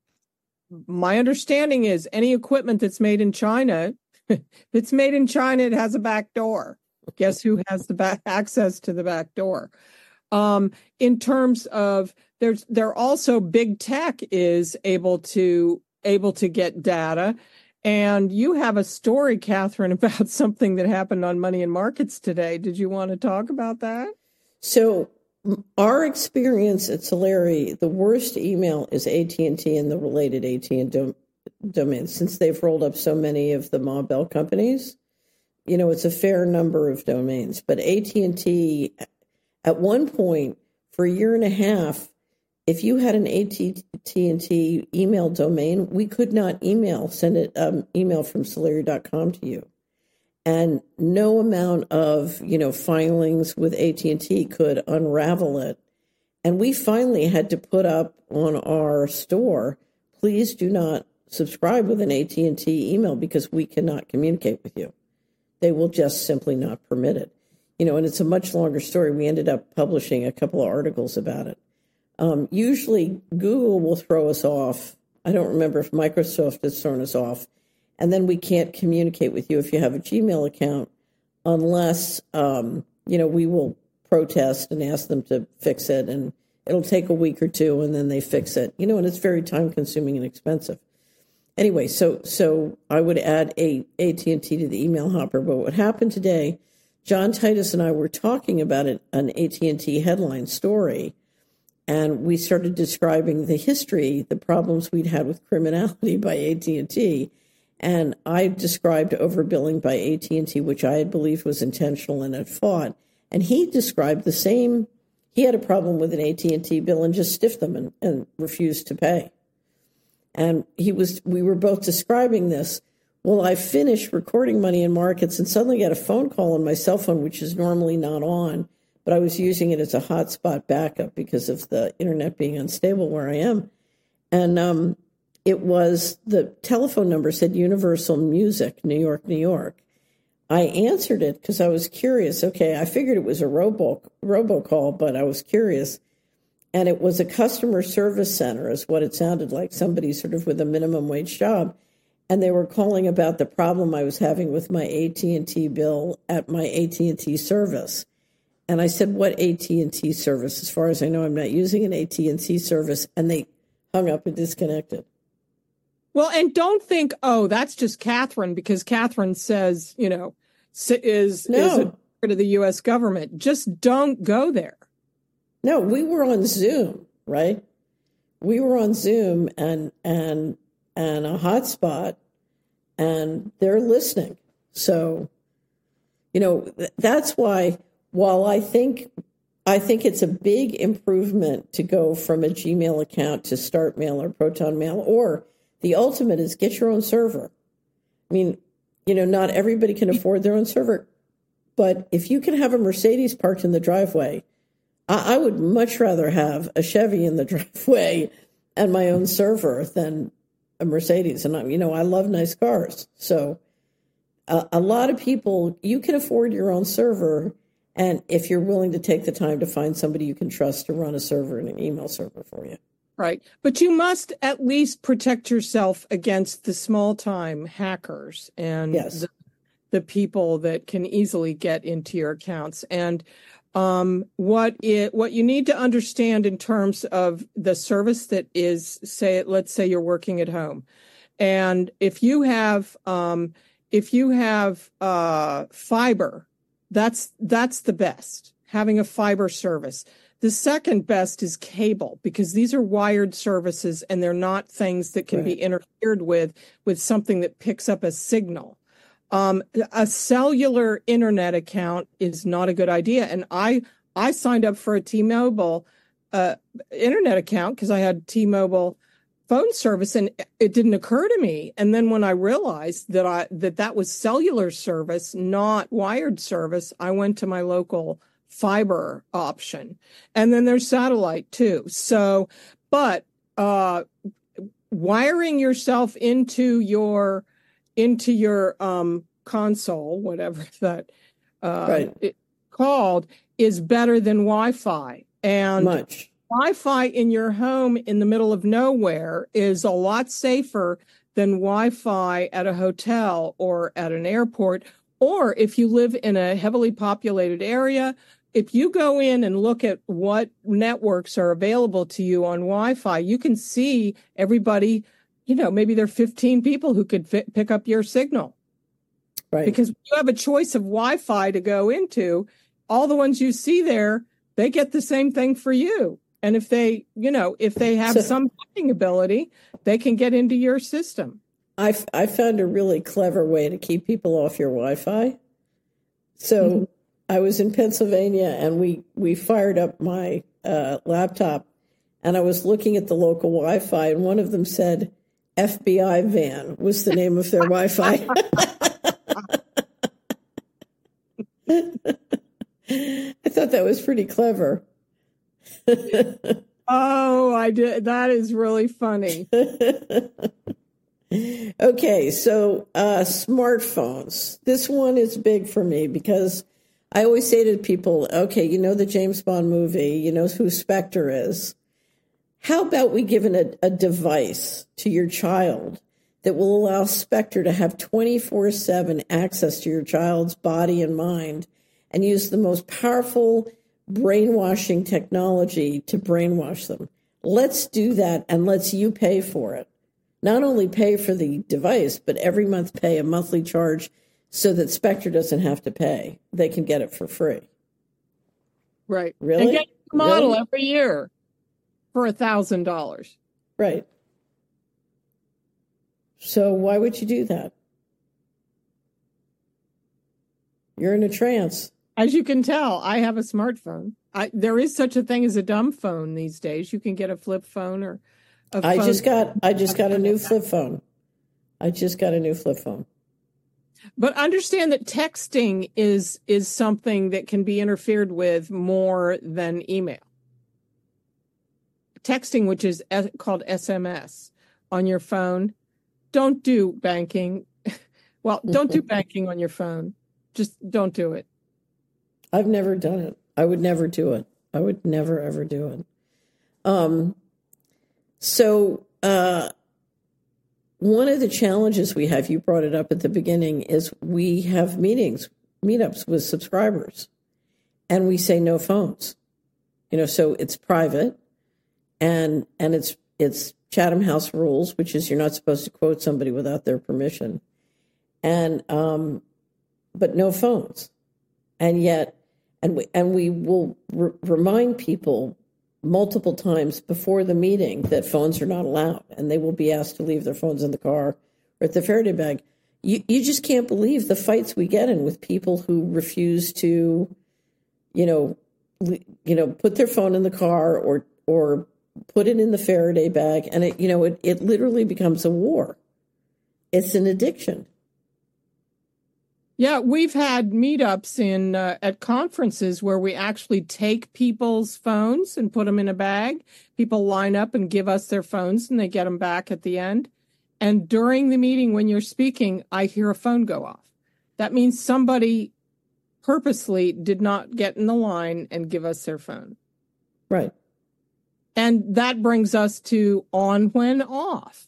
my understanding is any equipment that's made in China, if it's made in China, it has a back door. Guess who has the back access to the back door? Um, in terms of there's, there also big tech is able to able to get data. And you have a story, Catherine, about something that happened on Money and Markets today. Did you want to talk about that? So our experience at Solari, the worst email is A T and T and the related A T and T domains, since they've rolled up so many of the Ma Bell companies. You know, it's a fair number of domains. But A T and T, at one point, for a year and a half, if you had an A T and T email domain, we could not email, send an um, email from Solari dot com to you. And no amount of, you know, filings with A T and T could unravel it. And we finally had to put up on our store, please do not subscribe with an A T and T email because we cannot communicate with you. They will just simply not permit it. You know, and it's a much longer story. We ended up publishing a couple of articles about it. Um, usually Google will throw us off. I don't remember if Microsoft has thrown us off. And then we can't communicate with you if you have a Gmail account unless, um, you know, we will protest and ask them to fix it. And it'll take a week or two and then they fix it. You know, and it's very time consuming and expensive. Anyway, so so I would add a AT&T to the email hopper. But what happened today, John Titus and I were talking about it, an A T and T headline story. And we started describing the history, the problems we'd had with criminality by A T and T. And I described overbilling by A T and T, which I had believed was intentional and had fought. And he described the same. He had a problem with an A T and T bill and just stiffed them and, and refused to pay. And he was. We were both describing this. Well, I finished recording Money and Markets and suddenly got a phone call on my cell phone, which is normally not on. But I was using it as a hotspot backup because of the internet being unstable where I am. And um, it was, the telephone number said Universal Music, New York, New York. I answered it because I was curious. Okay, I figured it was a robo robocall, but I was curious. And it was a customer service center is what it sounded like, somebody sort of with a minimum wage job. And they were calling about the problem I was having with my A T and T bill at my A T and T service. And I said, what A T and T service? As far as I know, I'm not using an A T and T service. And they hung up and disconnected. Well, and don't think, oh, that's just Catherine, because Catherine says, you know, is, no. is a part of the U S government. Just don't go there. No, we were on Zoom, right? We were on Zoom and and and a hotspot, and they're listening. So, you know, that's why, while I think I think it's a big improvement to go from a Gmail account to Start Mail or Proton Mail, or the ultimate is get your own server. I mean, you know, not everybody can afford their own server, but if you can have a Mercedes parked in the driveway, I, I would much rather have a Chevy in the driveway and my own server than a Mercedes. And, I, you know, I love nice cars. So uh, a lot of people, you can afford your own server. And if you're willing to take the time to find somebody you can trust to run a server and an email server for you. Right. But you must at least protect yourself against the small time hackers and yes. the, the people that can easily get into your accounts. And um, what it, what you need to understand in terms of the service that is, say, let's say you're working at home. And if you have um, if you have uh, fiber, that's that's the best, having a fiber service. The second best is cable, because these are wired services and they're not things that can right. be interfered with with something that picks up a signal. Um, a cellular internet account is not a good idea. And I I signed up for a T-Mobile uh, internet account because I had T-Mobile phone service, and it didn't occur to me. And then when I realized that I that that was cellular service, not wired service, I went to my local fiber option. And then there's satellite too. So, but uh, wiring yourself into your into your um, console, whatever that uh, right. it called, is better than Wi-Fi. And much. Wi-Fi in your home in the middle of nowhere is a lot safer than Wi-Fi at a hotel or at an airport. Or if you live in a heavily populated area, if you go in and look at what networks are available to you on Wi-Fi, you can see everybody, you know, maybe there are fifteen people who could fit, pick up your signal. Right. Because you have a choice of Wi-Fi to go into. All the ones you see there, they get the same thing for you. And if they, you know, if they have so, some hacking ability, they can get into your system. I I found a really clever way to keep people off your Wi-Fi. So mm-hmm. I was in Pennsylvania, and we, we fired up my uh, laptop, and I was looking at the local Wi-Fi, and one of them said F B I van was the name of their Wi-Fi. I thought that was pretty clever. Oh, I did. That is really funny. Okay, so uh, smartphones. This one is big for me because I always say to people, okay, you know the James Bond movie, you know who Spectre is. How about we give a, a device to your child that will allow Spectre to have twenty-four seven access to your child's body and mind and use the most powerful brainwashing technology to brainwash them? Let's do that, and let's you pay for it. Not only pay for the device, but every month pay a monthly charge so that Spectre doesn't have to pay. They can get it for free. Right. Really? And get a model really? every year for a thousand dollars. Right. So why would you do that? You're in a trance. As you can tell, I have a smartphone. I, there is such a thing as a dumb phone these days. You can get a flip phone or a phone. I just got I just got a new flip phone. I just got a new flip phone. But understand that texting is is something that can be interfered with more than email. Texting, which is called S M S on your phone, don't do banking. Well, don't do banking on your phone. Just don't do it. I've never done it. I would never do it. I would never, ever do it. Um, so uh, one of the challenges we have, you brought it up at the beginning, is we have meetings, meetups with subscribers, and we say no phones. You know, so it's private, and and it's it's Chatham House rules, which is you're not supposed to quote somebody without their permission, and um, but no phones, and yet. And we, and we will re- remind people multiple times before the meeting that phones are not allowed, and they will be asked to leave their phones in the car or at the Faraday bag. You, you just can't believe the fights we get in with people who refuse to, you know, you know, put their phone in the car or or put it in the Faraday bag, and it, you know, it, it literally becomes a war. It's an addiction. Yeah, we've had meetups in uh, at conferences where we actually take people's phones and put them in a bag. People line up and give us their phones, and they get them back at the end. And during the meeting, when you're speaking, I hear a phone go off. That means somebody purposely did not get in the line and give us their phone. Right. And that brings us to on, when, off.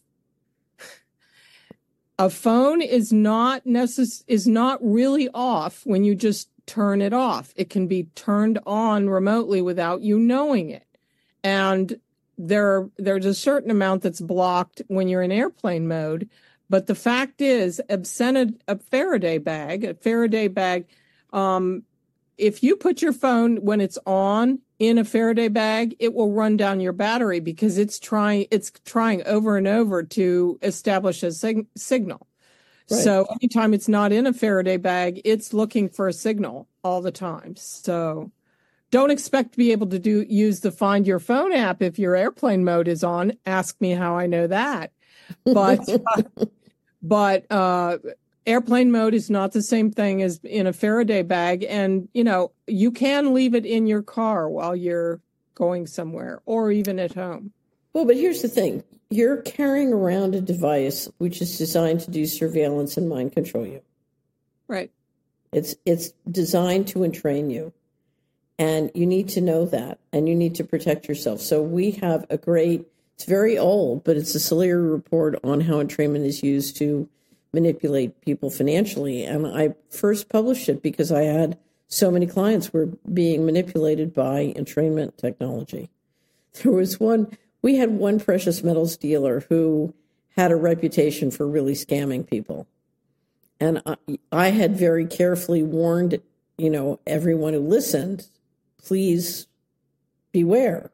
A phone is not necess- is not really off when you just turn it off. It can be turned on remotely without you knowing it. And there, there's a certain amount that's blocked when you're in airplane mode. But the fact is, absent a Faraday bag, a Faraday bag, um, if you put your phone when it's on in a Faraday bag, it will run down your battery because it's trying it's trying over and over to establish a sig- signal. Right. So anytime it's not in a Faraday bag, it's looking for a signal all the time. So don't expect to be able to do use the Find Your Phone app if your airplane mode is on. Ask me how I know that. But uh, but uh airplane mode is not the same thing as in a Faraday bag. And, you know, you can leave it in your car while you're going somewhere or even at home. Well, but here's the thing. You're carrying around a device which is designed to do surveillance and mind control you. Right. It's it's designed to entrain you. And you need to know that. And you need to protect yourself. So we have a great, it's very old, but it's a Solera report on how entrainment is used to manipulate people financially. And I first published it because I had so many clients were being manipulated by entrainment technology. There was one, we had one precious metals dealer who had a reputation for really scamming people. And I, I had very carefully warned, you know, everyone who listened, please beware.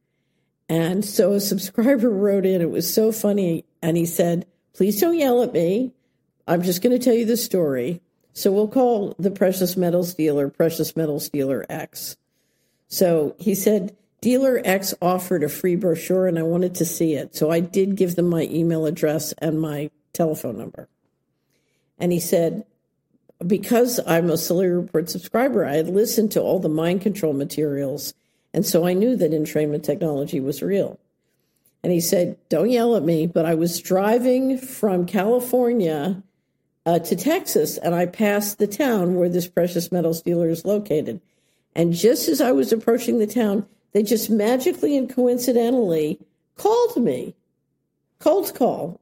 And so a subscriber wrote in, it was so funny. And he said, please don't yell at me. I'm just going to tell you the story. So we'll call the precious metals dealer Precious Metals Dealer X. So he said, Dealer X offered a free brochure and I wanted to see it. So I did give them my email address and my telephone number. And he said, because I'm a Solera Report subscriber, I had listened to all the mind control materials. And so I knew that entrainment technology was real. And he said, don't yell at me, but I was driving from California Uh, to Texas, and I passed the town where this precious metals dealer is located. And just as I was approaching the town, they just magically and coincidentally called me, cold call,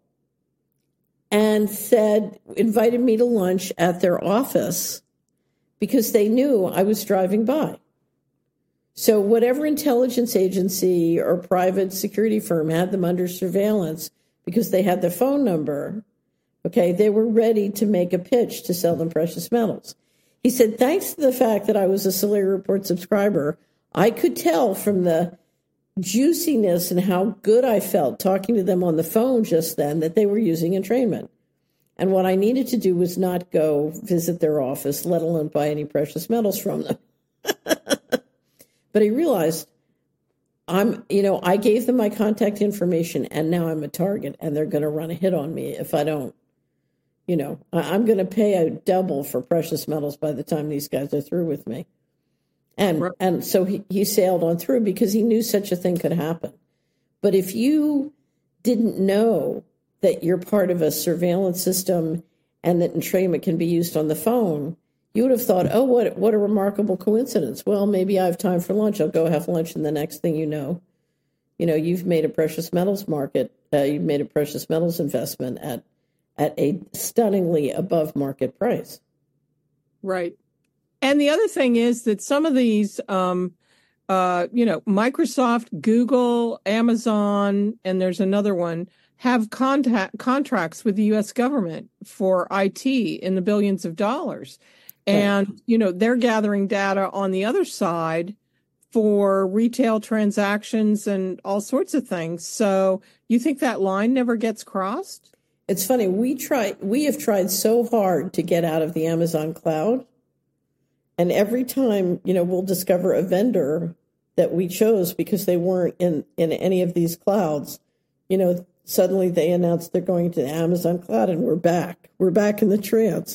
and said, invited me to lunch at their office because they knew I was driving by. So whatever intelligence agency or private security firm had them under surveillance because they had their phone number, okay, they were ready to make a pitch to sell them precious metals. He said, thanks to the fact that I was a Solera Report subscriber, I could tell from the juiciness and how good I felt talking to them on the phone just then that they were using entrainment. And what I needed to do was not go visit their office, let alone buy any precious metals from them. But he realized, I'm, you know, I gave them my contact information and now I'm a target and they're going to run a hit on me if I don't. You know, I'm going to pay a double for precious metals by the time these guys are through with me. And right. and so he, he sailed on through because he knew such a thing could happen. But if you didn't know that you're part of a surveillance system and that entrainment can be used on the phone, you would have thought, oh, what what a remarkable coincidence. Well, maybe I have time for lunch. I'll go have lunch. And the next thing you know, you know, you've made a precious metals market. Uh, you've made a precious metals investment at at a stunningly above market price. Right. And the other thing is that some of these, um, uh, you know, Microsoft, Google, Amazon, and there's another one, have contact, contracts with the U S government for I T in the billions of dollars. And, right. you know, they're gathering data on the other side for retail transactions and all sorts of things. So you think that line never gets crossed? It's funny, we try, we have tried so hard to get out of the Amazon cloud. And every time, you know, we'll discover a vendor that we chose because they weren't in, in any of these clouds. You know, suddenly they announced they're going to the Amazon cloud and we're back. We're back in the trance.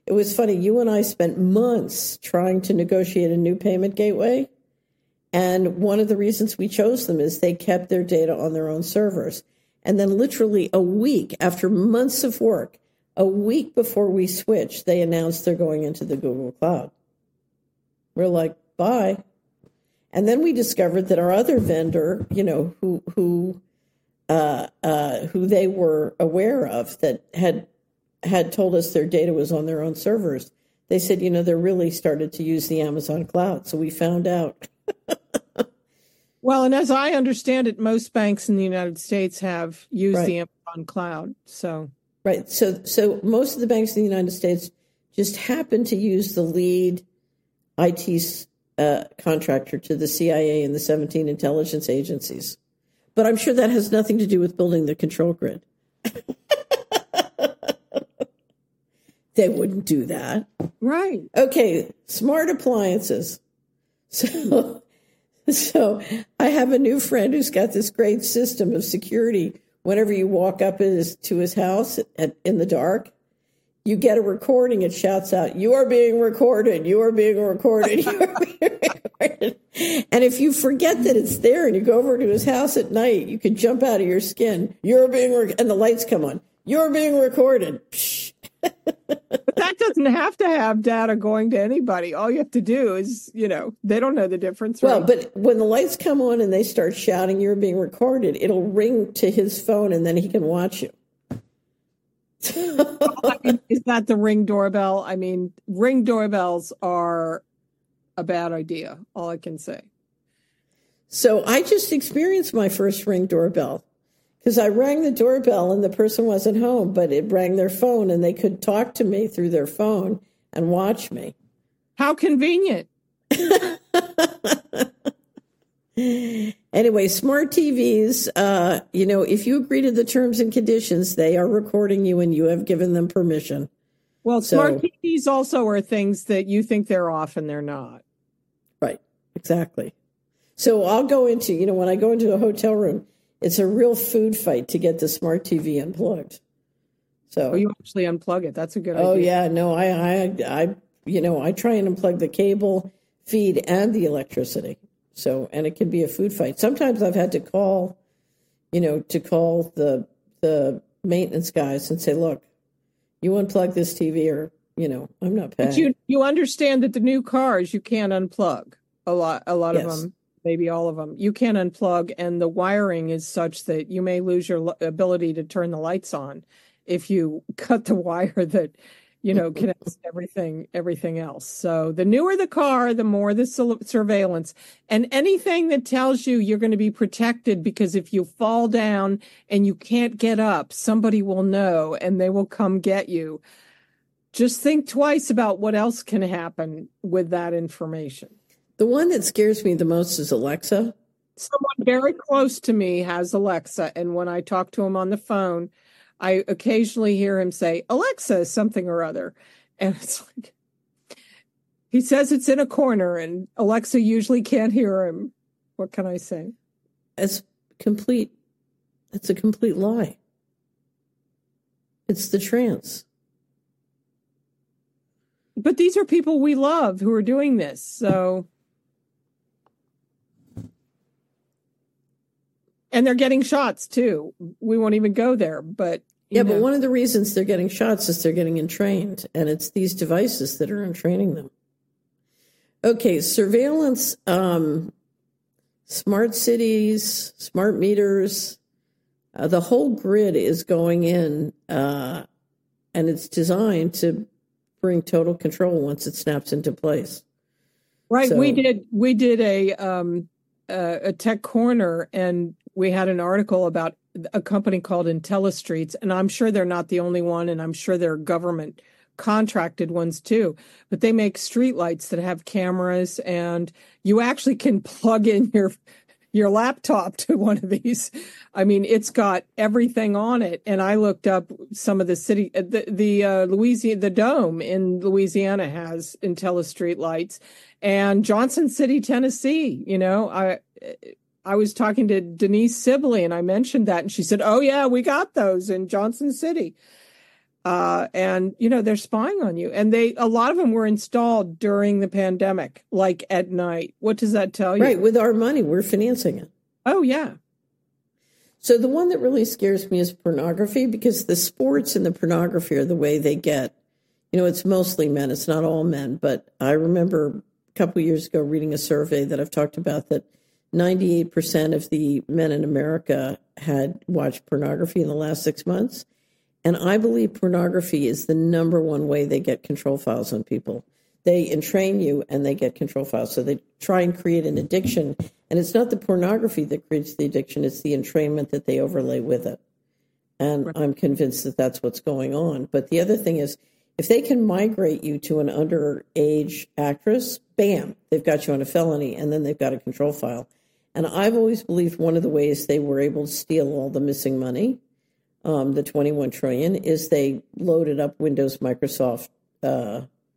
It was funny. You and I spent months trying to negotiate a new payment gateway. And one of the reasons we chose them is they kept their data on their own servers. And then literally a week after months of work, a week before we switched, they announced they're going into the Google Cloud. We're like, bye. And then we discovered that our other vendor, you know, who who uh, uh, who they were aware of that had had told us their data was on their own servers. They said, you know, they're really started to use the Amazon cloud. So we found out. Well, and as I understand it, most banks in the United States have used right. the Amazon cloud. So right. So so most of the banks in the United States just happen to use the lead I T uh, contractor to the C I A and the seventeen intelligence agencies. But I'm sure that has nothing to do with building the control grid. They wouldn't do that. Right. Okay, smart appliances. So, so I have a new friend who's got this great system of security. Whenever you walk up his, to his house at, in the dark, you get a recording. It shouts out, "You are being recorded. You are being recorded. You are being recorded." And if you forget that it's there and you go over to his house at night, you can jump out of your skin. You're being rec-, and the lights come on. You're being recorded. But that doesn't have to have data going to anybody. All you have to do is, you know, they don't know the difference. Well, right? But when the lights come on and they start shouting, "You're being recorded," it'll ring to his phone and then he can watch you. I mean, is that the Ring doorbell? I mean, Ring doorbells are a bad idea. All I can say. So I just experienced my first Ring doorbell. Because I rang the doorbell and the person wasn't home, but it rang their phone and they could talk to me through their phone and watch me. How convenient. Anyway, smart T Vs, uh, you know, if you agree to the terms and conditions, they are recording you and you have given them permission. Well, so, smart T Vs also are things that you think they're off and they're not. Right, exactly. So I'll go into, you know, when I go into a hotel room, it's a real food fight to get the smart T V unplugged. So oh, you actually unplug it. That's a good oh, idea. Oh yeah, no, I, I, I, you know, I try and unplug the cable, feed, and the electricity. So, and it can be a food fight. Sometimes I've had to call, you know, to call the the maintenance guys and say, "Look, you unplug this T V, or you know, I'm not paying." But you you understand that the new cars you can't unplug a lot. A lot yes. of them. Maybe all of them. You can unplug, and the wiring is such that you may lose your ability to turn the lights on if you cut the wire that, you know, connects everything, everything else. So the newer the car, the more the surveillance, and anything that tells you you're going to be protected, because if you fall down and you can't get up, somebody will know and they will come get you. Just think twice about what else can happen with that information. The one that scares me the most is Alexa. Someone very close to me has Alexa, and when I talk to him on the phone, I occasionally hear him say, "Alexa, something or other." And it's like, he says it's in a corner, and Alexa usually can't hear him. What can I say? It's complete. It's a complete lie. It's the trance. But these are people we love who are doing this, so... And they're getting shots, too. We won't even go there, but... Yeah, know. But one of the reasons they're getting shots is they're getting entrained, and it's these devices that are entraining them. Okay, surveillance, um, smart cities, smart meters, uh, the whole grid is going in, uh, and it's designed to bring total control once it snaps into place. Right, so, we did we did a um, uh, a tech corner, and we had an article about a company called IntelliStreets, and I'm sure they're not the only one, and I'm sure they're government contracted ones too, but they make streetlights that have cameras, and you actually can plug in your your laptop to one of these. I mean, it's got everything on it. And I looked up some of the city, the, the uh, Louisiana, the Dome in Louisiana has IntelliStreet lights, and Johnson City, Tennessee, you know, I, I was talking to Denise Sibley and I mentioned that, and she said, "Oh yeah, we got those in Johnson City." Uh, and, you know, they're spying on you. And they, a lot of them were installed during the pandemic, like at night. What does that tell you? Right. With our money, we're financing it. Oh, yeah. So the one that really scares me is pornography, because the sports and the pornography are the way they get. You know, it's mostly men. It's not all men. But I remember a couple of years ago reading a survey that I've talked about that ninety-eight percent of the men in America had watched pornography in the last six months. And I believe pornography is the number one way they get control files on people. They entrain you and they get control files. So they try and create an addiction. And it's not the pornography that creates the addiction. It's the entrainment that they overlay with it. And right. I'm convinced that that's what's going on. But the other thing is, if they can migrate you to an underage actress, bam, they've got you on a felony, and then they've got a control file. And I've always believed one of the ways they were able to steal all the missing money, um, the twenty-one trillion dollars, is they loaded up Windows Microsoft uh,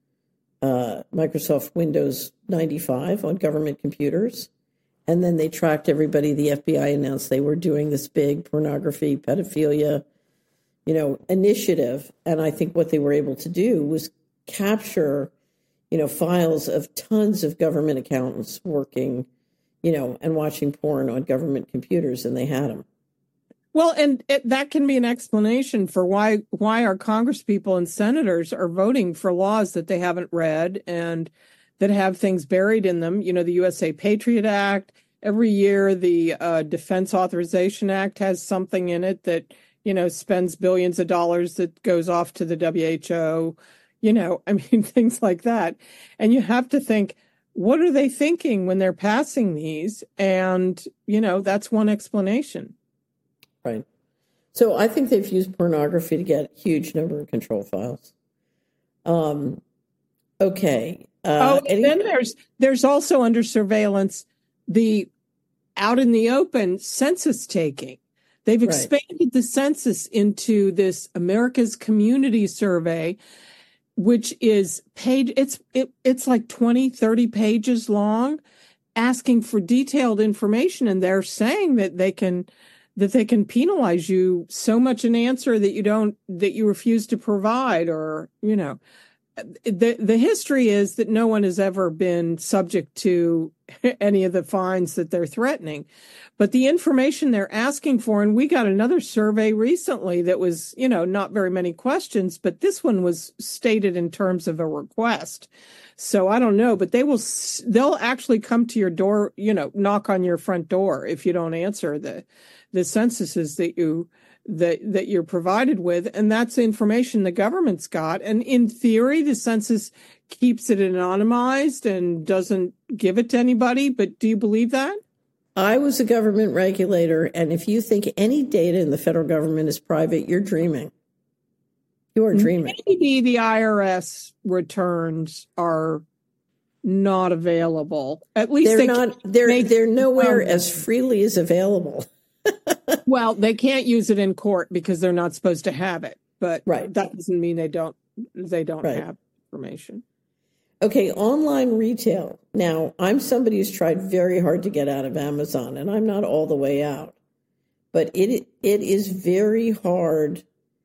uh, Microsoft Windows ninety-five on government computers. And then they tracked everybody. The F B I announced they were doing this big pornography, pedophilia, you know, initiative. And I think what they were able to do was capture, you know, files of tons of government accountants working, you know, and watching porn on government computers, and they had them. Well, and it, that can be an explanation for why why our congresspeople and senators are voting for laws that they haven't read and that have things buried in them. You know, the U S A Patriot Act. Every year, the uh, Defense Authorization Act has something in it that, you know, spends billions of dollars that goes off to the W H O. You know, I mean, things like that. And you have to think, what are they thinking when they're passing these? And, you know, that's one explanation. Right. So I think they've used pornography to get a huge number of control files. Um, okay. Uh, oh, and then there's there's also under surveillance the out in the open census taking. They've expanded right. the census into this America's Community Survey, which is paid. It's it, it's like twenty, thirty pages long, asking for detailed information, and they're saying that they can. that they can penalize you so much an answer that you don't, that you refuse to provide, or, you know, the, the history is that no one has ever been subject to any of the fines that they're threatening, but the information they're asking for, and we got another survey recently that was, you know, not very many questions, but this one was stated in terms of a request. So I don't know, but they will, they'll actually come to your door, you know, knock on your front door if you don't answer the, the censuses that you, that, that you're provided with. And that's the information the government's got. And in theory, the census keeps it anonymized and doesn't give it to anybody. But do you believe that? I was a government regulator. And if you think any data in the federal government is private, you're dreaming. You are dreaming. Maybe the I R S returns are not available. At least they're they not. They're they're nowhere as freely as available. Well, they can't use it in court because they're not supposed to have it. But right. that doesn't mean they don't. They don't right. have information. Okay, online retail. Now, I'm somebody who's tried very hard to get out of Amazon, and I'm not all the way out, but it it is very hard.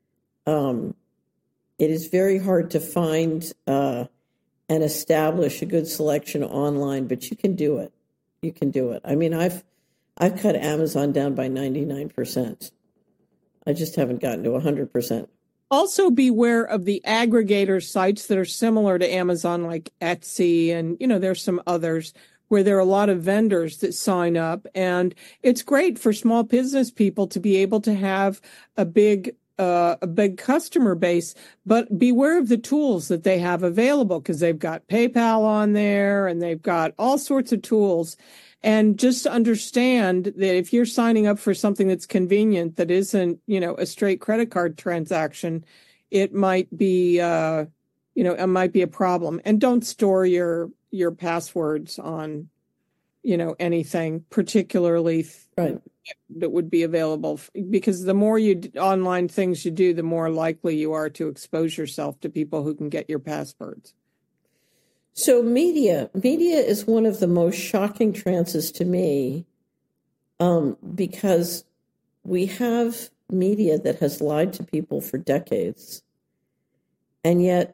Um. It is very hard to find uh, and establish a good selection online, but you can do it. You can do it. I mean, I've I've cut Amazon down by ninety-nine percent. I just haven't gotten to one hundred percent. Also beware of the aggregator sites that are similar to Amazon, like Etsy, and, you know, there's some others where there are a lot of vendors that sign up. And it's great for small business people to be able to have a big Uh, a big customer base, but beware of the tools that they have available, because they've got PayPal on there and they've got all sorts of tools. And just understand that if you're signing up for something that's convenient, that isn't, you know, a straight credit card transaction, it might be, uh, you know, it might be a problem. And don't store your, your passwords on, you know, anything particularly right. that would be available, because the more you online things you do, the more likely you are to expose yourself to people who can get your passwords. So media, media is one of the most shocking trances to me, um, because we have media that has lied to people for decades. And yet,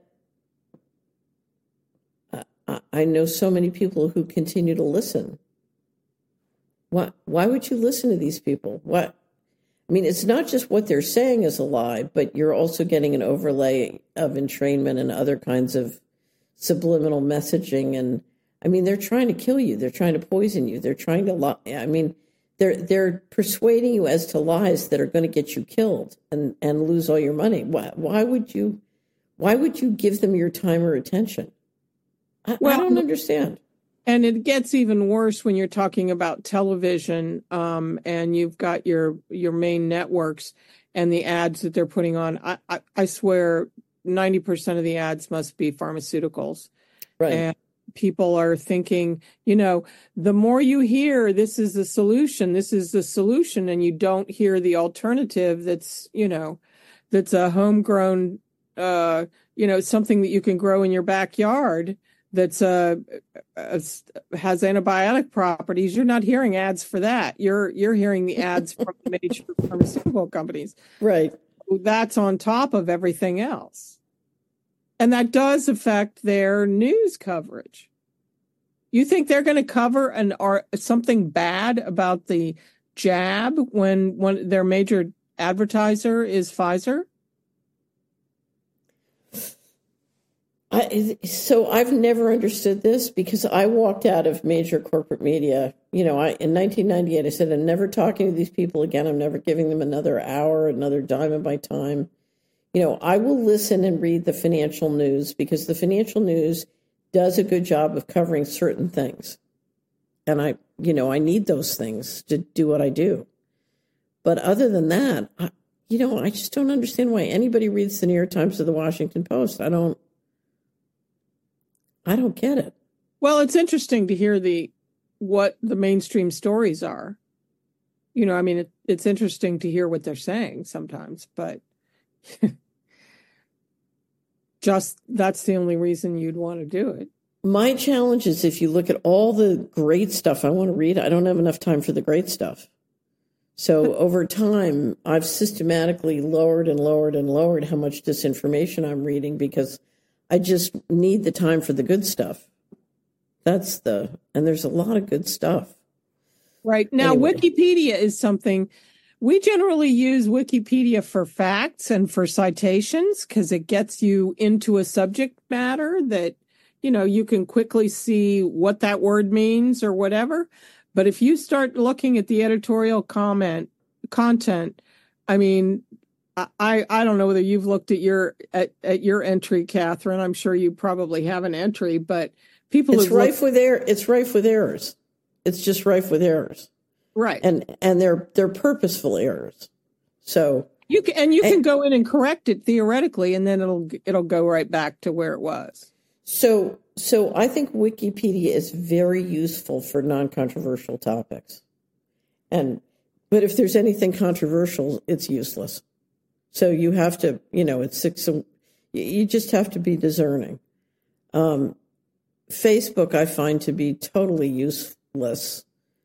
I, I know so many people who continue to listen. Why, why would you listen to these people? What? I mean, it's not just what they're saying is a lie, but you're also getting an overlay of entrainment and other kinds of subliminal messaging. And I mean, they're trying to kill you. They're trying to poison you. They're trying to lie. I mean, they're they're persuading you as to lies that are going to get you killed and, and lose all your money. Why, why would you? Why would you give them your time or attention? I, well, I don't understand. And it gets even worse when you're talking about television, um, and you've got your your main networks and the ads that they're putting on. I, I, I swear ninety percent of the ads must be pharmaceuticals. Right. And people are thinking, you know, the more you hear, this is the solution, this is the solution, and you don't hear the alternative that's, you know, that's a homegrown, uh, you know, something that you can grow in your backyard. That's uh, uh, has antibiotic properties. You're not hearing ads for that. You're you're hearing the ads from the major pharmaceutical companies. Right. That's on top of everything else, and that does affect their news coverage. You think they're going to cover an or something bad about the jab when when their major advertiser is Pfizer? I, so I've never understood this because I walked out of major corporate media. You know, I in nineteen ninety-eight, I said, I'm never talking to these people again. I'm never giving them another hour, another dime of my time. You know, I will listen and read the financial news because the financial news does a good job of covering certain things. And I, you know, I need those things to do what I do. But other than that, I, you know, I just don't understand why anybody reads the New York Times or the Washington Post. I don't. I don't get it. Well, it's interesting to hear the what the mainstream stories are. You know, I mean, it, it's interesting to hear what they're saying sometimes, but just that's the only reason you'd want to do it. My challenge is if you look at all the great stuff I want to read, I don't have enough time for the great stuff. So over time, I've systematically lowered and lowered and lowered how much disinformation I'm reading because I just need the time for the good stuff. That's the, and there's a lot of good stuff. Right. Now, anyway. Wikipedia is something, we generally use Wikipedia for facts and for citations because it gets you into a subject matter that, you know, you can quickly see what that word means or whatever. But if you start looking at the editorial comment content, I mean, I, I don't know whether you've looked at your at, at your entry, Catherine. I'm sure you probably have an entry, but people it's rife looked, with error. It's rife with errors. It's just rife with errors, right? And and they're they're purposeful errors. So you can and you and, can go in and correct it theoretically, and then it'll it'll go right back to where it was. So so I think Wikipedia is very useful for non-controversial topics, and but if there's anything controversial, it's useless. So you have to, you know, it's six. You just have to be discerning. Um, Facebook, I find to be totally useless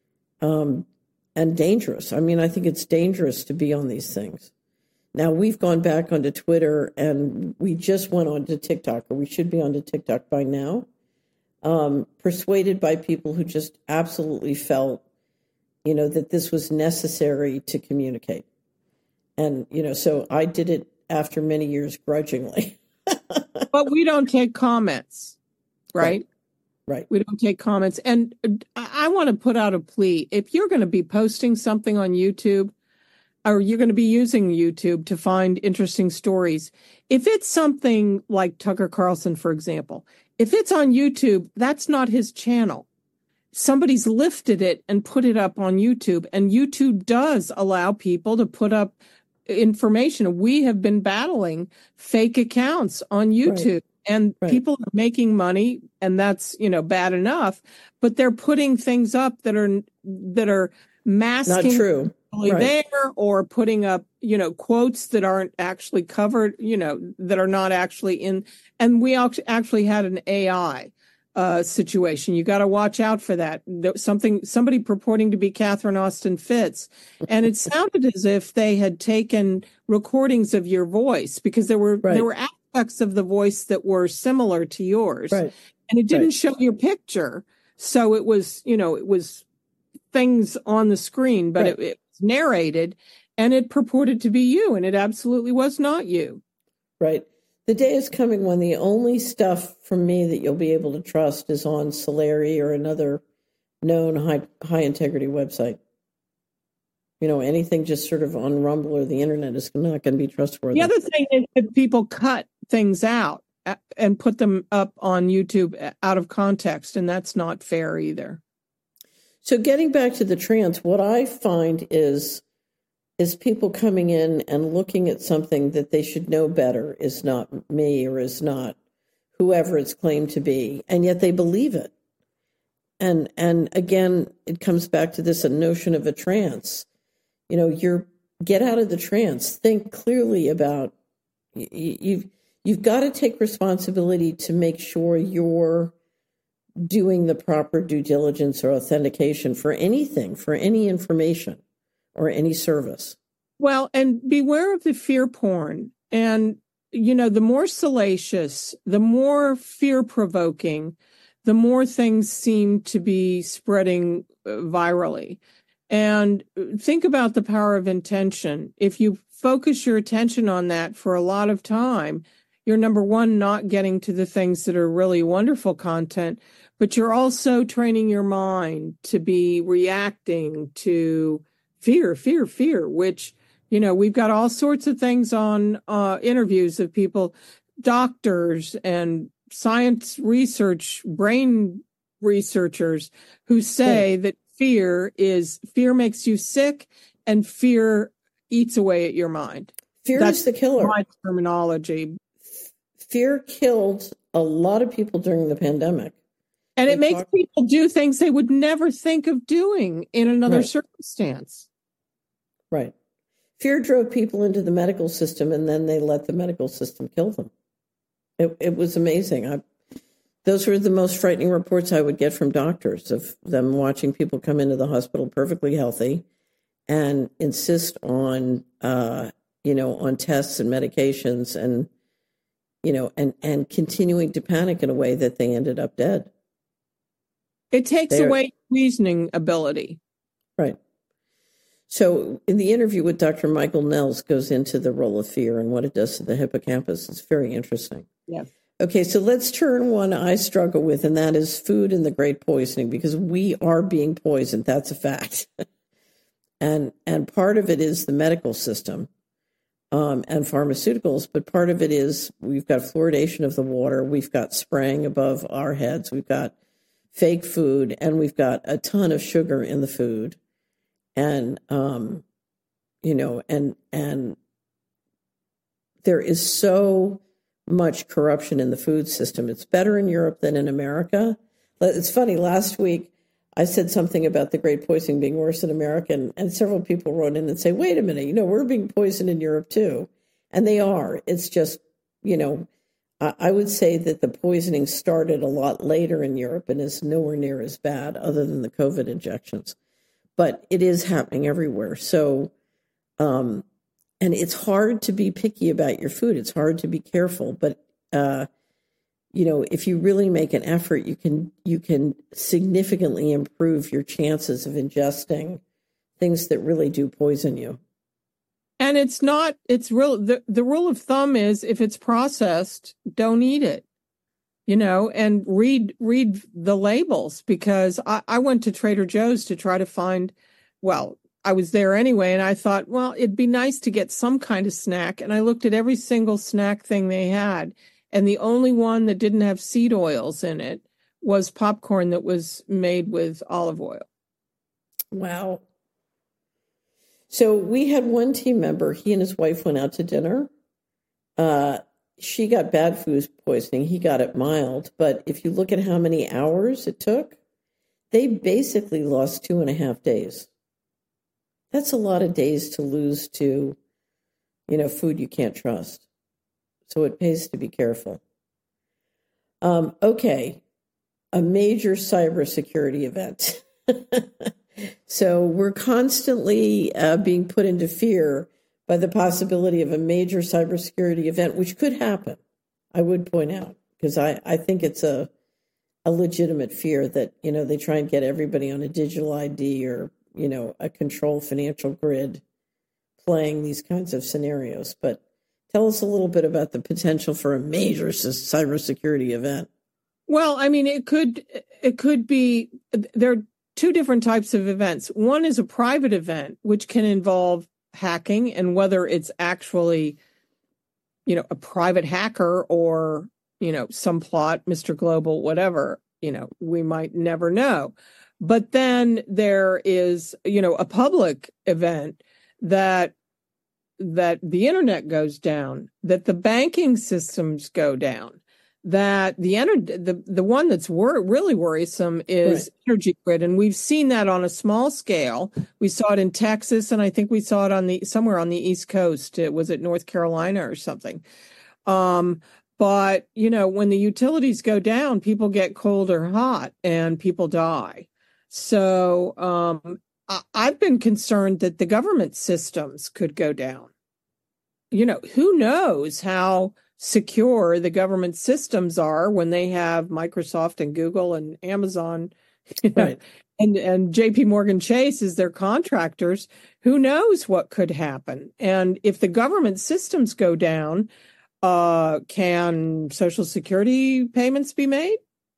um, and dangerous. I mean, I think it's dangerous to be on these things. Now, we've gone back onto Twitter and we just went on to TikTok, or we should be onto TikTok by now, um, persuaded by people who just absolutely felt, you know, that this was necessary to communicate. And, you know, so I did it after many years grudgingly. But we don't take comments, right? Right. Right. We don't take comments. And I want to put out a plea. If you're going to be posting something on YouTube, or you're going to be using YouTube to find interesting stories, if it's something like Tucker Carlson, for example, if it's on YouTube, that's not his channel. Somebody's lifted it and put it up on YouTube, and YouTube does allow people to put up information. We have been battling fake accounts on YouTube. Right. And right. people are making money, and that's, you know, bad enough, but they're putting things up that are that are masking not true right. there, or putting up, you know, quotes that aren't actually covered, you know, that are not actually in. And we actually had an A I uh, situation. You got to watch out for that. There was something, somebody purporting to be Catherine Austin Fitts, and it sounded as if they had taken recordings of your voice because there were right. there were aspects of the voice that were similar to yours. Right. And it didn't Right. show your picture. So it was, you know, it was things on the screen, but Right. it, it was narrated and it purported to be you, and it absolutely was not you. Right. The day is coming when the only stuff from me that you'll be able to trust is on Solari or another known high high integrity website. You know, anything just sort of on Rumble or the internet is not going to be trustworthy. The other thing is that people cut things out and put them up on YouTube out of context, and that's not fair either. So getting back to the trans, what I find is is people coming in and looking at something that they should know better is not me or is not whoever it's claimed to be, and yet they believe it. And and again, it comes back to this a notion of a trance. You know, you're get out of the trance. Think clearly about you, you've you've got to take responsibility to make sure you're doing the proper due diligence or authentication for anything, for any information or any service. Well, and beware of the fear porn. And, you know, the more salacious, the more fear provoking, the more things seem to be spreading virally. And think about the power of intention. If you focus your attention on that for a lot of time, you're, number one, not getting to the things that are really wonderful content, but you're also training your mind to be reacting to fear, fear, fear, which, you know, we've got all sorts of things on uh, interviews of people, doctors and science research, brain researchers who say that fear is fear makes you sick and fear eats away at your mind. Fear That's is the killer. My terminology. Fear killed a lot of people during the pandemic. And They it makes talk- people do things they would never think of doing in another Right. circumstance. Right. Fear drove people into the medical system, and then they let the medical system kill them. It, it was amazing. I, those were the most frightening reports I would get from doctors of them watching people come into the hospital perfectly healthy and insist on, uh, you know, on tests and medications and, you know, and, and continuing to panic in a way that they ended up dead. It takes They're- away reasoning ability. Right. So in the interview with Doctor Michael Nels goes into the role of fear and what it does to the hippocampus. It's very interesting. Yeah. Okay, so let's turn one I struggle with, and that is food and the great poisoning, because we are being poisoned. That's a fact. and and part of it is the medical system um, and pharmaceuticals, but part of it is we've got fluoridation of the water, we've got spraying above our heads, we've got fake food, and we've got a ton of sugar in the food. And, um, you know, and, and there is so much corruption in the food system. It's better in Europe than in America. It's funny, last week I said something about the great poisoning being worse in America, and, and several people wrote in and say, wait a minute, you know, we're being poisoned in Europe too. And they are. It's just, you know, I, I would say that the poisoning started a lot later in Europe and is nowhere near as bad other than the COVID injections. But it is happening everywhere. So, um, and it's hard to be picky about your food. It's hard to be careful. But, uh, you know, if you really make an effort, you can you can significantly improve your chances of ingesting things that really do poison you. And it's not, it's real. The, the rule of thumb is if it's processed, don't eat it. You know, and read read the labels, because I, I went to Trader Joe's to try to find, well, I was there anyway, and I thought, well, it'd be nice to get some kind of snack. And I looked at every single snack thing they had, and the only one that didn't have seed oils in it was popcorn that was made with olive oil. Wow. So we had one team member, he and his wife went out to dinner. Uh She got bad food poisoning. He got it mild. But if you look at how many hours it took, they basically lost two and a half days. That's a lot of days to lose to, you know, food you can't trust. So it pays to be careful. Um, okay, a major cybersecurity event. So we're constantly uh, being put into fear by the possibility of a major cybersecurity event, which could happen. I would point out, because I, I think it's a a legitimate fear that, you know, they try and get everybody on a digital I D or, you know, a controlled financial grid playing these kinds of scenarios. But tell us a little bit about the potential for a major cybersecurity event. Well, I mean, it could it could be, there are two different types of events. One is a private event, which can involve hacking, and whether it's actually, you know, a private hacker or, you know, some plot, Mister Global, whatever, you know, we might never know. But then there is, you know, a public event that that the internet goes down, that the banking systems go down, that the energy, the, the one that's wor- really worrisome is right. energy grid. And we've seen that on a small scale. We saw it in Texas, and I think we saw it on the somewhere on the East Coast. It was it North Carolina or something. Um, But, you know, when the utilities go down, people get cold or hot and people die. So um, I- I've been concerned that the government systems could go down. You know, who knows how secure the government systems are when they have Microsoft and Google and Amazon, you know, right. and, and J P Morgan Chase as their contractors. Who knows what could happen? And if the government systems go down, Uh, can Social Security payments be made?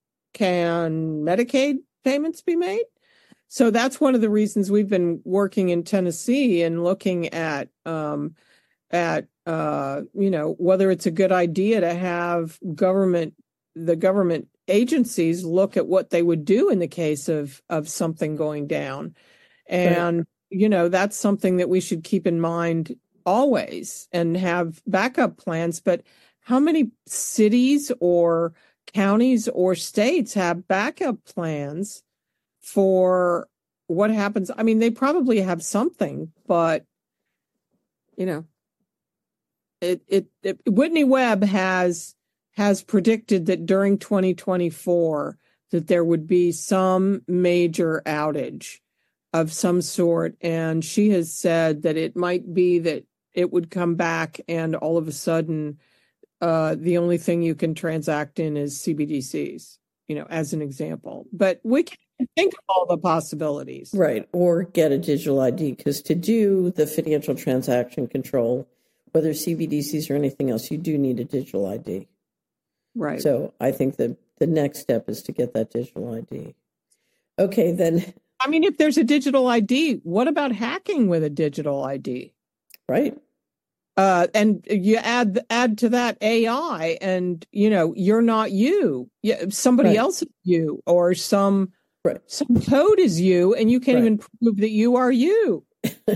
Can Medicaid payments be made? So that's one of the reasons we've been working in Tennessee and looking at, um, at uh, you know, whether it's a good idea to have government, the government agencies look at what they would do in the case of of something going down, and right. you know, that's something that we should keep in mind always and have backup plans. But how many cities or counties or states have backup plans for what happens? I mean, they probably have something, but you know, it, it, it Whitney Webb has has predicted that during twenty twenty-four that there would be some major outage of some sort, and she has said that it might be that it would come back and all of a sudden uh, the only thing you can transact in is C B D Cs, you know, as an example. But we can think of all the possibilities. Right, or get a digital I D, because to do the financial transaction control, whether C B D Cs or anything else, you do need a digital I D. Right. So I think that the next step is to get that digital I D. Okay, then. I mean, if there's a digital I D, what about hacking with a digital I D? Right. Uh, and you add add to that A I, and you know, you're not you. Yeah, somebody right. else is you, or some right. some code is you, and you can't right. even prove that you are you.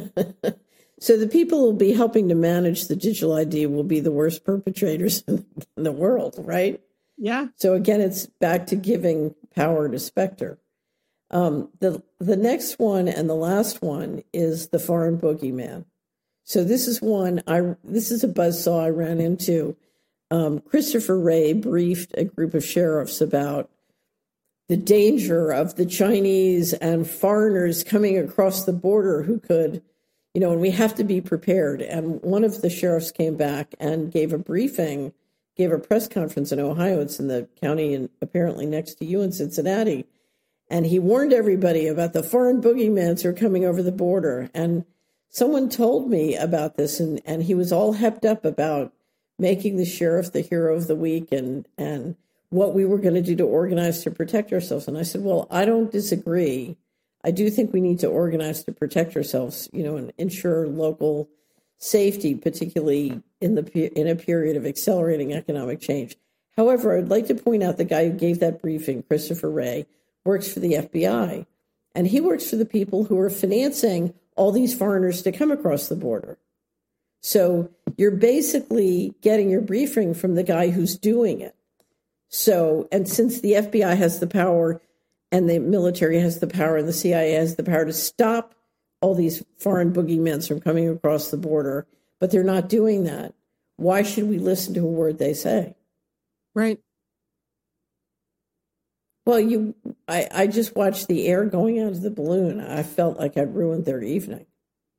So the people who will be helping to manage the digital I D will be the worst perpetrators in the world, right? Yeah. So again, it's back to giving power to Spectre. Um, the the next one and the last one is the foreign boogeyman. So this is one I this is a buzzsaw I ran into. Um, Christopher Wray briefed a group of sheriffs about the danger of the Chinese and foreigners coming across the border who could, you know, and we have to be prepared. And one of the sheriffs came back and gave a briefing, gave a press conference in Ohio. It's in the county and apparently next to you in Cincinnati. And he warned everybody about the foreign boogeymans who are coming over the border. And someone told me about this, and, and he was all hepped up about making the sheriff the hero of the week and, and what we were going to do to organize to protect ourselves. And I said, well, I don't disagree. I do think we need to organize to protect ourselves, you know, and ensure local safety, particularly in the in a period of accelerating economic change. However, I'd like to point out the guy who gave that briefing, Christopher Wray, works for the F B I, and he works for the people who are financing all these foreigners to come across the border. So you're basically getting your briefing from the guy who's doing it. So, and since the F B I has the power and the military has the power and the C I A has the power to stop all these foreign boogeymen from coming across the border, but they're not doing that, why should we listen to a word they say? Right. Well, you, I, I just watched the air going out of the balloon. I felt like I'd ruined their evening.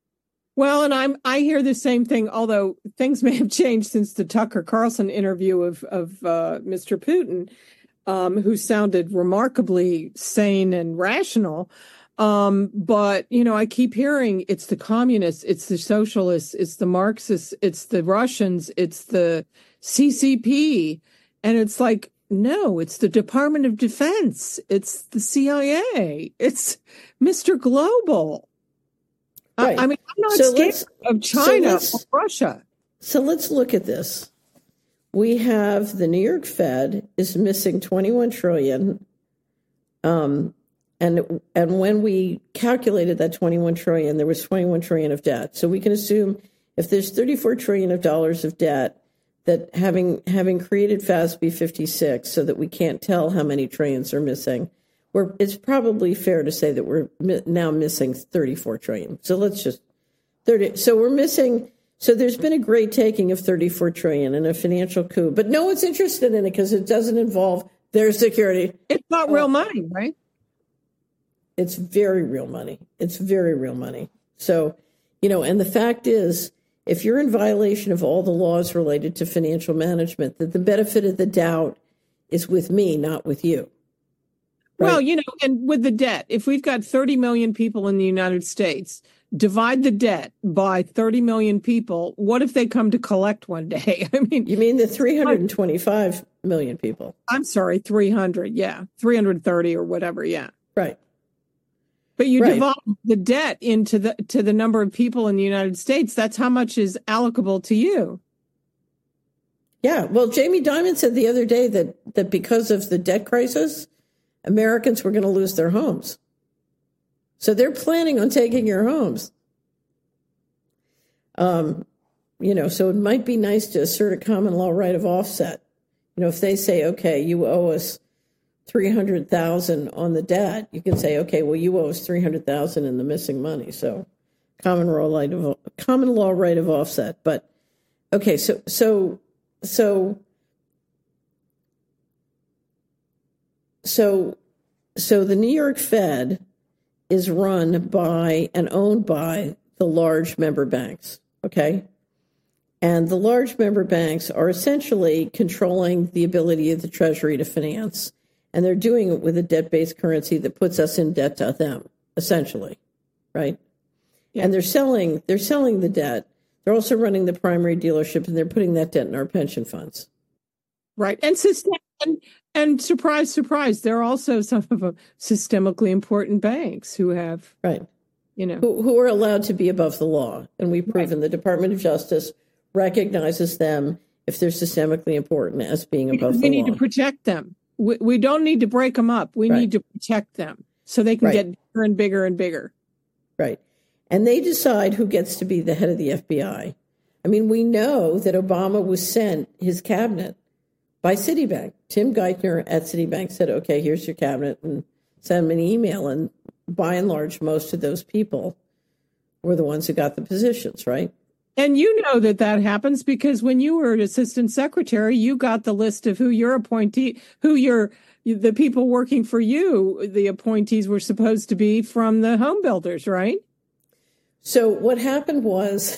Well, and I'm I hear the same thing, although things may have changed since the Tucker Carlson interview of of uh, Mister Putin, um, who sounded remarkably sane and rational. Um, but you know, I keep hearing it's the communists, it's the socialists, it's the Marxists, it's the Russians, it's the C C P, and it's like, no, it's the Department of Defense, it's the C I A, it's Mister Global. Right. I mean, I'm not so scared of China so or Russia. So let's look at this. We have the New York Fed is missing twenty-one trillion. Um, and and when we calculated that twenty-one trillion, there was twenty-one trillion of debt. So we can assume if there's thirty-four trillion of dollars of debt, that having having created F A S B fifty-six, so that we can't tell how many trillions are missing. We're, it's probably fair to say that we're mi- now missing thirty-four trillion. So let's just thirty. So we're missing. So there's been a great taking of thirty-four trillion and a financial coup, but no one's interested in it because it doesn't involve their security. It's not real uh, money, right? It's very real money. It's very real money. So, you know, and the fact is, if you're in violation of all the laws related to financial management, that the benefit of the doubt is with me, not with you. Right. Well, you know, and with the debt, if we've got thirty million people in the United States, divide the debt by thirty million people, what if they come to collect one day? I mean, you mean the three hundred twenty-five million people? I'm sorry, three hundred, yeah, three hundred thirty or whatever, yeah. Right. But you right. divide the debt into the to the number of people in the United States, that's how much is allocable to you. Yeah, well, Jamie Dimon said the other day that that because of the debt crisis, Americans were going to lose their homes. So they're planning on taking your homes. Um, you know, so it might be nice to assert a common law right of offset. You know, if they say, okay, you owe us three hundred thousand dollars on the debt, you can say, okay, well, you owe us three hundred thousand dollars in the missing money. So common law right of common law right of offset. But okay, so so so So, so the New York Fed is run by and owned by the large member banks, okay? And the large member banks are essentially controlling the ability of the Treasury to finance, and they're doing it with a debt-based currency that puts us in debt to them, essentially, right? Yeah. And they're selling, they're selling the debt. They're also running the primary dealership, and they're putting that debt in our pension funds. Right, and system. And, and surprise, surprise, there are also some of them systemically important banks who have, right, you know, who, who are allowed to be above the law. And we've proven right. the Department of Justice recognizes them if they're systemically important as being above we the law. We need to protect them. We, we don't need to break them up. We right. need to protect them so they can right. get bigger and bigger and bigger. Right. And they decide who gets to be the head of the F B I. I mean, we know that Obama was sent his cabinet by Citibank. Tim Geithner at Citibank said, okay, here's your cabinet, and sent him an email. And by and large, most of those people were the ones who got the positions, right? And you know that that happens because when you were an assistant secretary, you got the list of who your appointee, who your, the people working for you, the appointees were supposed to be from the home builders, right? So what happened was,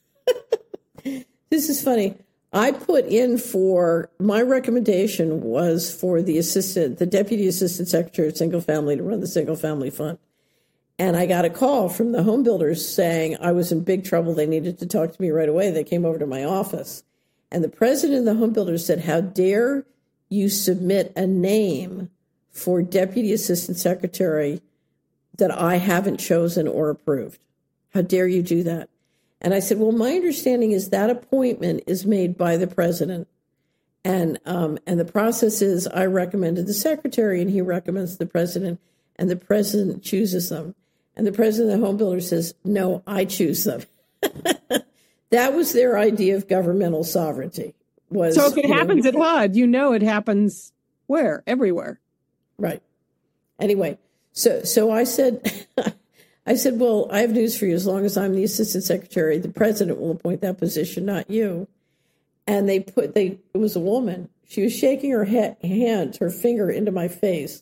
this is funny. I put in for, my recommendation was for the assistant, the deputy assistant secretary of single family to run the single family fund. And I got a call from the home builders saying I was in big trouble. They needed to talk to me right away. They came over to my office. And the president of the home builders said, how dare you submit a name for deputy assistant secretary that I haven't chosen or approved? How dare you do that? And I said, well, my understanding is that appointment is made by the president. And um, and the process is I recommended the secretary and he recommends the president and the president chooses them. And the president of the home builder says, no, I choose them. That was their idea of governmental sovereignty. Was, so if it happens know, at H U D, you know it happens where? Everywhere. Right. Anyway, so so I said... I said, well, I have news for you. As long as I'm the assistant secretary, the president will appoint that position, not you. And they put, they, it was a woman. She was shaking her he- hand, her finger into my face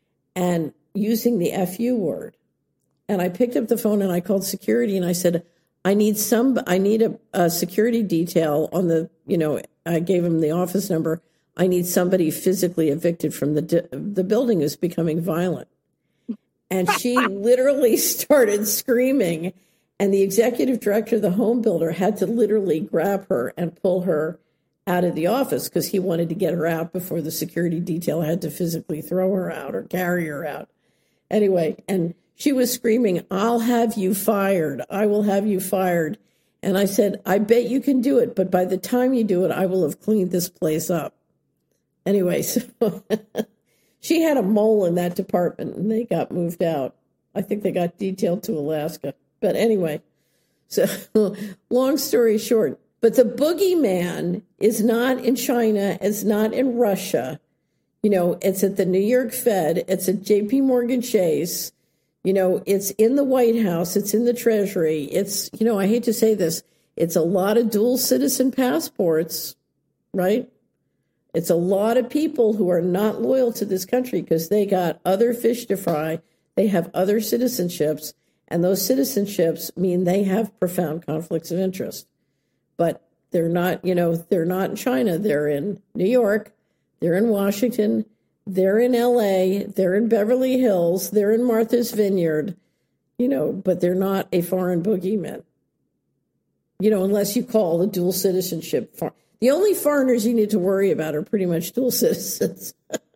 and using the F U word. And I picked up the phone and I called security and I said, I need some, I need a, a security detail on the, you know, I gave him the office number. I need somebody physically evicted from the, the building who's becoming violent. And she literally started screaming. And the executive director of the home builder had to literally grab her and pull her out of the office because he wanted to get her out before the security detail had to physically throw her out or carry her out. Anyway, and she was screaming, "I'll have you fired. I will have you fired." And I said, "I bet you can do it, but by the time you do it, I will have cleaned this place up." Anyway, so she had a mole in that department, and they got moved out. I think they got detailed to Alaska. But anyway, so long story short, but the boogeyman is not in China. It's not in Russia. You know, it's at the New York Fed. It's at J P Morgan Chase. You know, it's in the White House. It's in the Treasury. It's, you know, I hate to say this. It's a lot of dual citizen passports, right? It's a lot of people who are not loyal to this country because they got other fish to fry. They have other citizenships, and those citizenships mean they have profound conflicts of interest. But they're not, you know, they're not in China. They're in New York. They're in Washington. They're in L A. They're in Beverly Hills. They're in Martha's Vineyard, you know, but they're not a foreign boogeyman, you know, unless you call the dual citizenship. For- the only foreigners you need to worry about are pretty much dual citizens.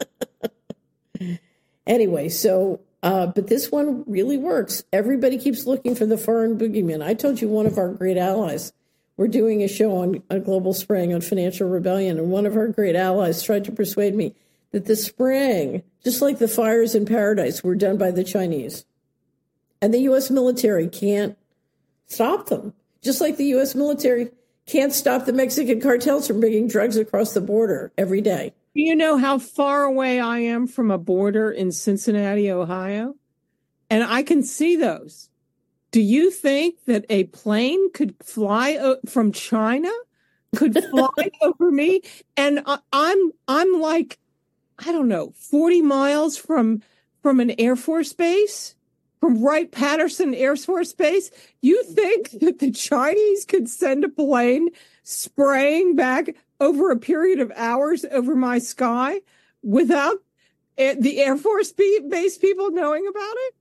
Anyway, so, uh, but this one really works. Everybody keeps looking for the foreign boogeyman. I told you one of our great allies. We're doing a show on a global spraying on financial rebellion, and one of our great allies tried to persuade me that the spraying, just like the fires in Paradise, were done by the Chinese. And the U S military can't stop them. Just like the U S military can't stop the Mexican cartels from bringing drugs across the border every day. Do you know how far away I am from a border in Cincinnati, Ohio? And I can see those. Do you think that a plane could fly o- from China, could fly over me? And I, I'm I'm like, I don't know, forty miles from from an Air Force base, from Wright-Patterson Air Force Base. You think that the Chinese could send a plane spraying back over a period of hours over my sky without the Air Force base people knowing about it?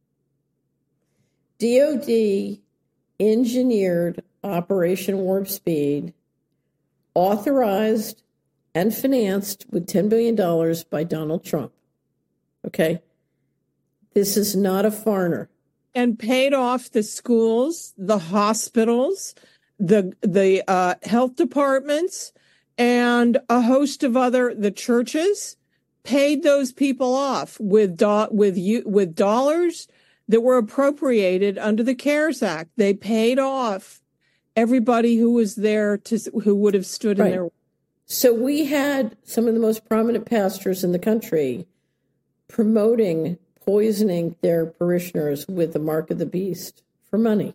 D O D engineered Operation Warp Speed, authorized and financed with ten billion dollars by Donald Trump. Okay? This is not a foreigner. And paid off the schools, the hospitals, the the uh, health departments, and a host of other, the churches, paid those people off with do- with you with dollars that were appropriated under the CARES Act. They paid off everybody who was there to who would have stood right. in their. So we had some of the most prominent pastors in the country promoting poisoning their parishioners with the mark of the beast for money.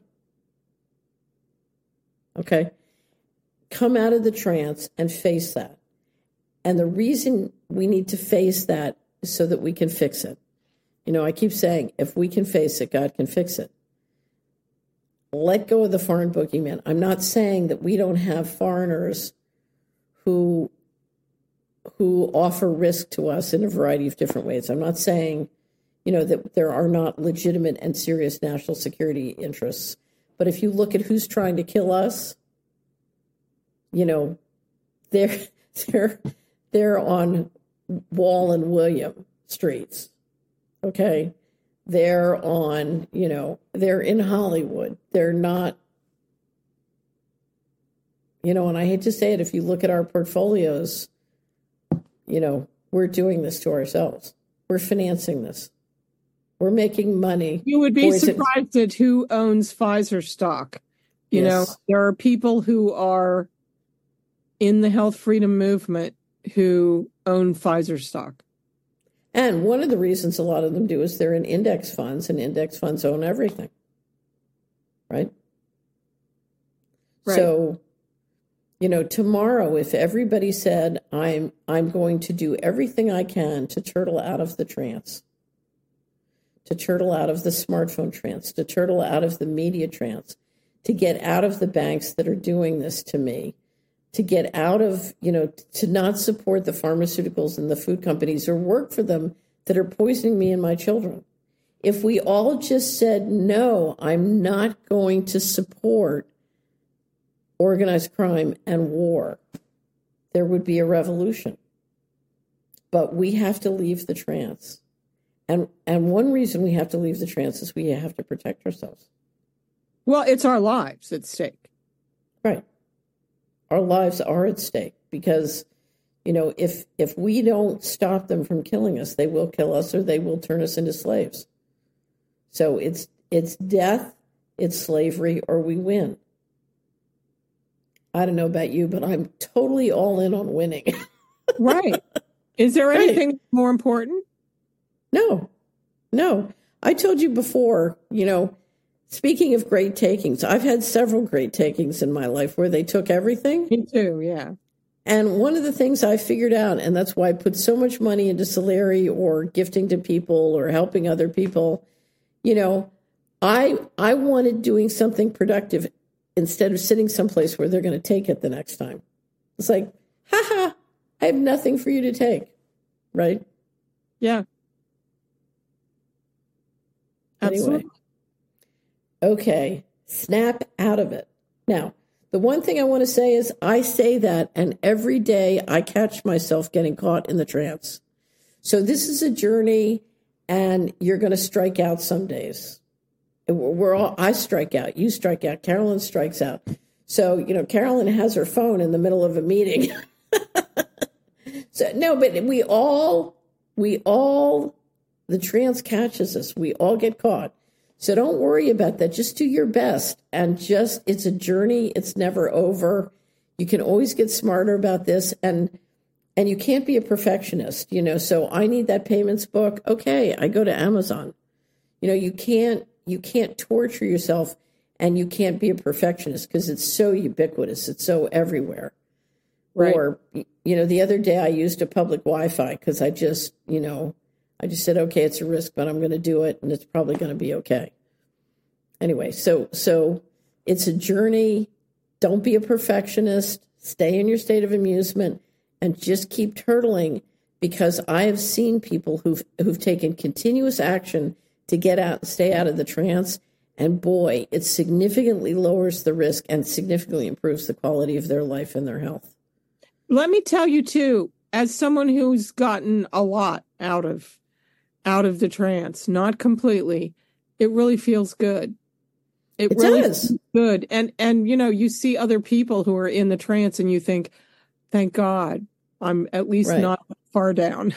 Okay? Come out of the trance and face that. And the reason we need to face that is so that we can fix it. You know, I keep saying, if we can face it, God can fix it. Let go of the foreign boogeyman. I'm not saying that we don't have foreigners who who offer risk to us in a variety of different ways. I'm not saying, you know, that there are not legitimate and serious national security interests. But if you look at who's trying to kill us, you know, they're they're they're on Wall and William streets. Okay, they're on, you know, they're in Hollywood. They're not, you know, and I hate to say it, if you look at our portfolios, you know, we're doing this to ourselves. We're financing this. We're making money. You would be surprised at who owns Pfizer stock. You yes. know, there are people who are in the health freedom movement who own Pfizer stock. And one of the reasons a lot of them do is they're in index funds, and index funds own everything. Right? Right. So, you know, tomorrow, if everybody said, I'm I'm going to do everything I can to turtle out of the trance, to turtle out of the smartphone trance, to turtle out of the media trance, to get out of the banks that are doing this to me, to get out of, you know, to not support the pharmaceuticals and the food companies or work for them that are poisoning me and my children. If we all just said, no, I'm not going to support organized crime and war, there would be a revolution. But we have to leave the trance. And and one reason we have to leave the trance is we have to protect ourselves. Well, it's our lives at stake. Right. Our lives are at stake because, you know, if if we don't stop them from killing us, they will kill us or they will turn us into slaves. So it's it's death, it's slavery, or we win. I don't know about you, but I'm totally all in on winning. Right. Is there Right. anything more important? No, no. I told you before, you know, speaking of great takings, I've had several great takings in my life where they took everything. Me too, yeah. And one of the things I figured out, and that's why I put so much money into Solari or gifting to people or helping other people, you know, I I wanted doing something productive instead of sitting someplace where they're going to take it the next time. It's like, haha, I have nothing for you to take, right? Yeah. Absolutely. Anyway. Okay, snap out of it. Now, the one thing I want to say is I say that, and every day I catch myself getting caught in the trance. So this is a journey, and you're going to strike out some days. We're all, I strike out, you strike out, Carolyn strikes out. So, you know, Carolyn has her phone in the middle of a meeting. So, no, but we all, we all, the trance catches us. We all get caught. So don't worry about that. Just do your best. And just, it's a journey. It's never over. You can always get smarter about this. And, and you can't be a perfectionist, you know. So I need that payments book. Okay, I go to Amazon. You know, you can't, you can't torture yourself and you can't be a perfectionist because it's so ubiquitous. It's so everywhere. Right. Or, you know, the other day I used a public Wi-Fi because I just, you know, I just said, okay, it's a risk, but I'm going to do it and it's probably going to be okay. Anyway, so so it's a journey. Don't be a perfectionist. Stay in your state of amusement and just keep turtling because I have seen people who've who've taken continuous action to get out and stay out of the trance. And boy, it significantly lowers the risk and significantly improves the quality of their life and their health. Let me tell you too, as someone who's gotten a lot out of out of the trance, not completely, it really feels good. It, It really does. feels good. And and you know, you see other people who are in the trance and you think, thank God, I'm at least Right. not far down.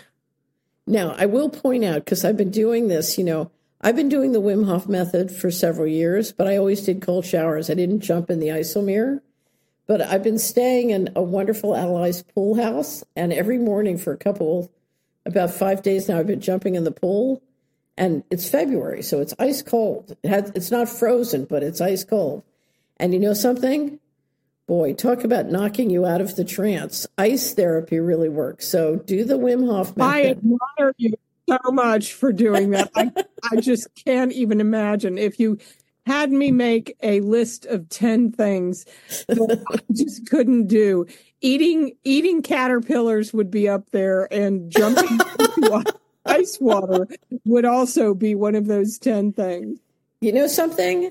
Now, I will point out, because I've been doing this, you know, I've been doing the Wim Hof method for several years, but I always did cold showers. I didn't jump in the isomere. But I've been staying in a wonderful Allies pool house, and every morning for a couple, about five days now, I've been jumping in the pool, and it's February, so it's ice cold. It has, it's not frozen, but it's ice cold. And you know something? Boy, talk about knocking you out of the trance. Ice therapy really works. So do the Wim Hof I method. admire you so much for doing that. I, I just can't even imagine if you had me make a list of ten things that I just couldn't do. Eating eating caterpillars would be up there, and jumping into ice water would also be one of those ten things. You know something?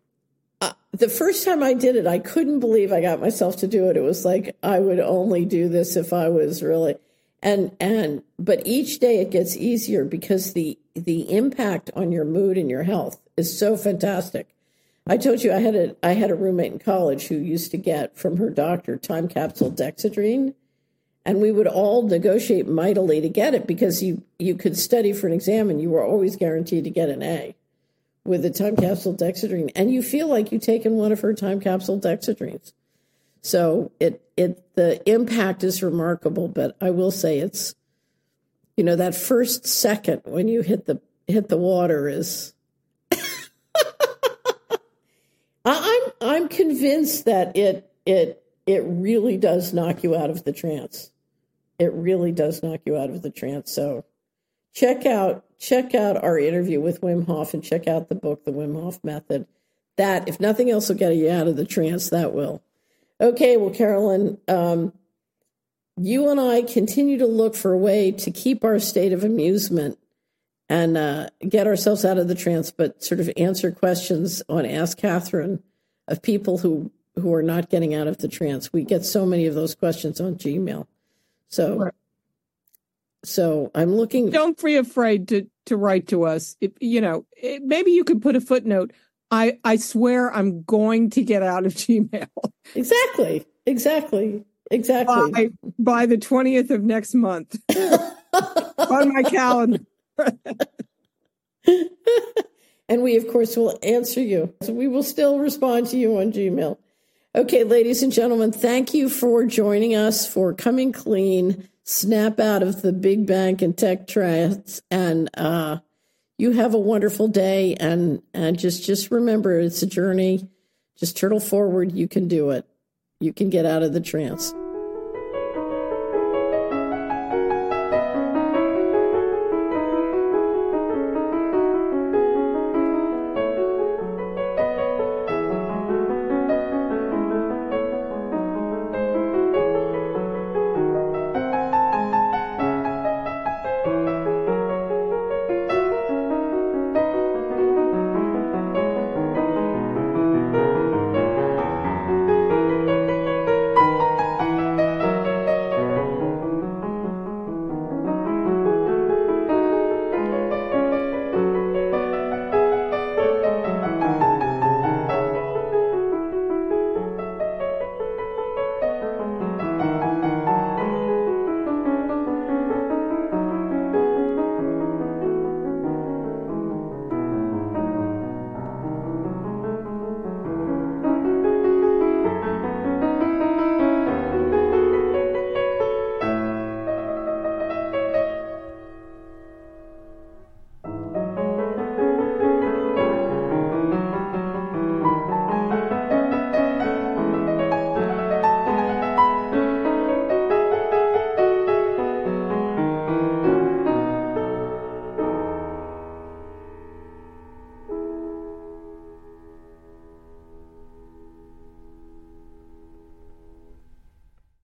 Uh, the first time I did it, I couldn't believe I got myself to do it. It was like I would only do this if I was really, and and but each day it gets easier because the the impact on your mood and your health is so fantastic. I told you I had a I had a roommate in college who used to get from her doctor time capsule dexedrine, and we would all negotiate mightily to get it because you you could study for an exam and you were always guaranteed to get an A with the time capsule dexedrine, and you feel like you've taken one of her time capsule dexedrines. So it it the impact is remarkable, but I will say it's, you know, that first second when you hit the hit the water is. I'm I'm convinced that it it it really does knock you out of the trance. It really does knock you out of the trance. So check out check out our interview with Wim Hof and check out the book, The Wim Hof Method. that, if nothing else will get you out of the trance, that will. Okay, well, Carolyn, um, you and I continue to look for a way to keep our state of amusement and uh, get ourselves out of the trance, but sort of answer questions on Ask Catherine of people who, who are not getting out of the trance. We get so many of those questions on Gmail. So, right. so I'm looking. Don't be afraid to, to write to us. If, you know, it, maybe you could put a footnote. I, I swear I'm going to get out of Gmail. Exactly. Exactly. Exactly. By, by the twentieth of next month. On my calendar. And we, of course, will answer you. So we will still respond to you on Gmail. Okay, ladies and gentlemen, thank you for joining us for Coming Clean, snap out of the big bank and tech trance, and uh, you have a wonderful day. And and just just remember, it's a journey. Just turtle forward. You can do it. You can get out of the trance.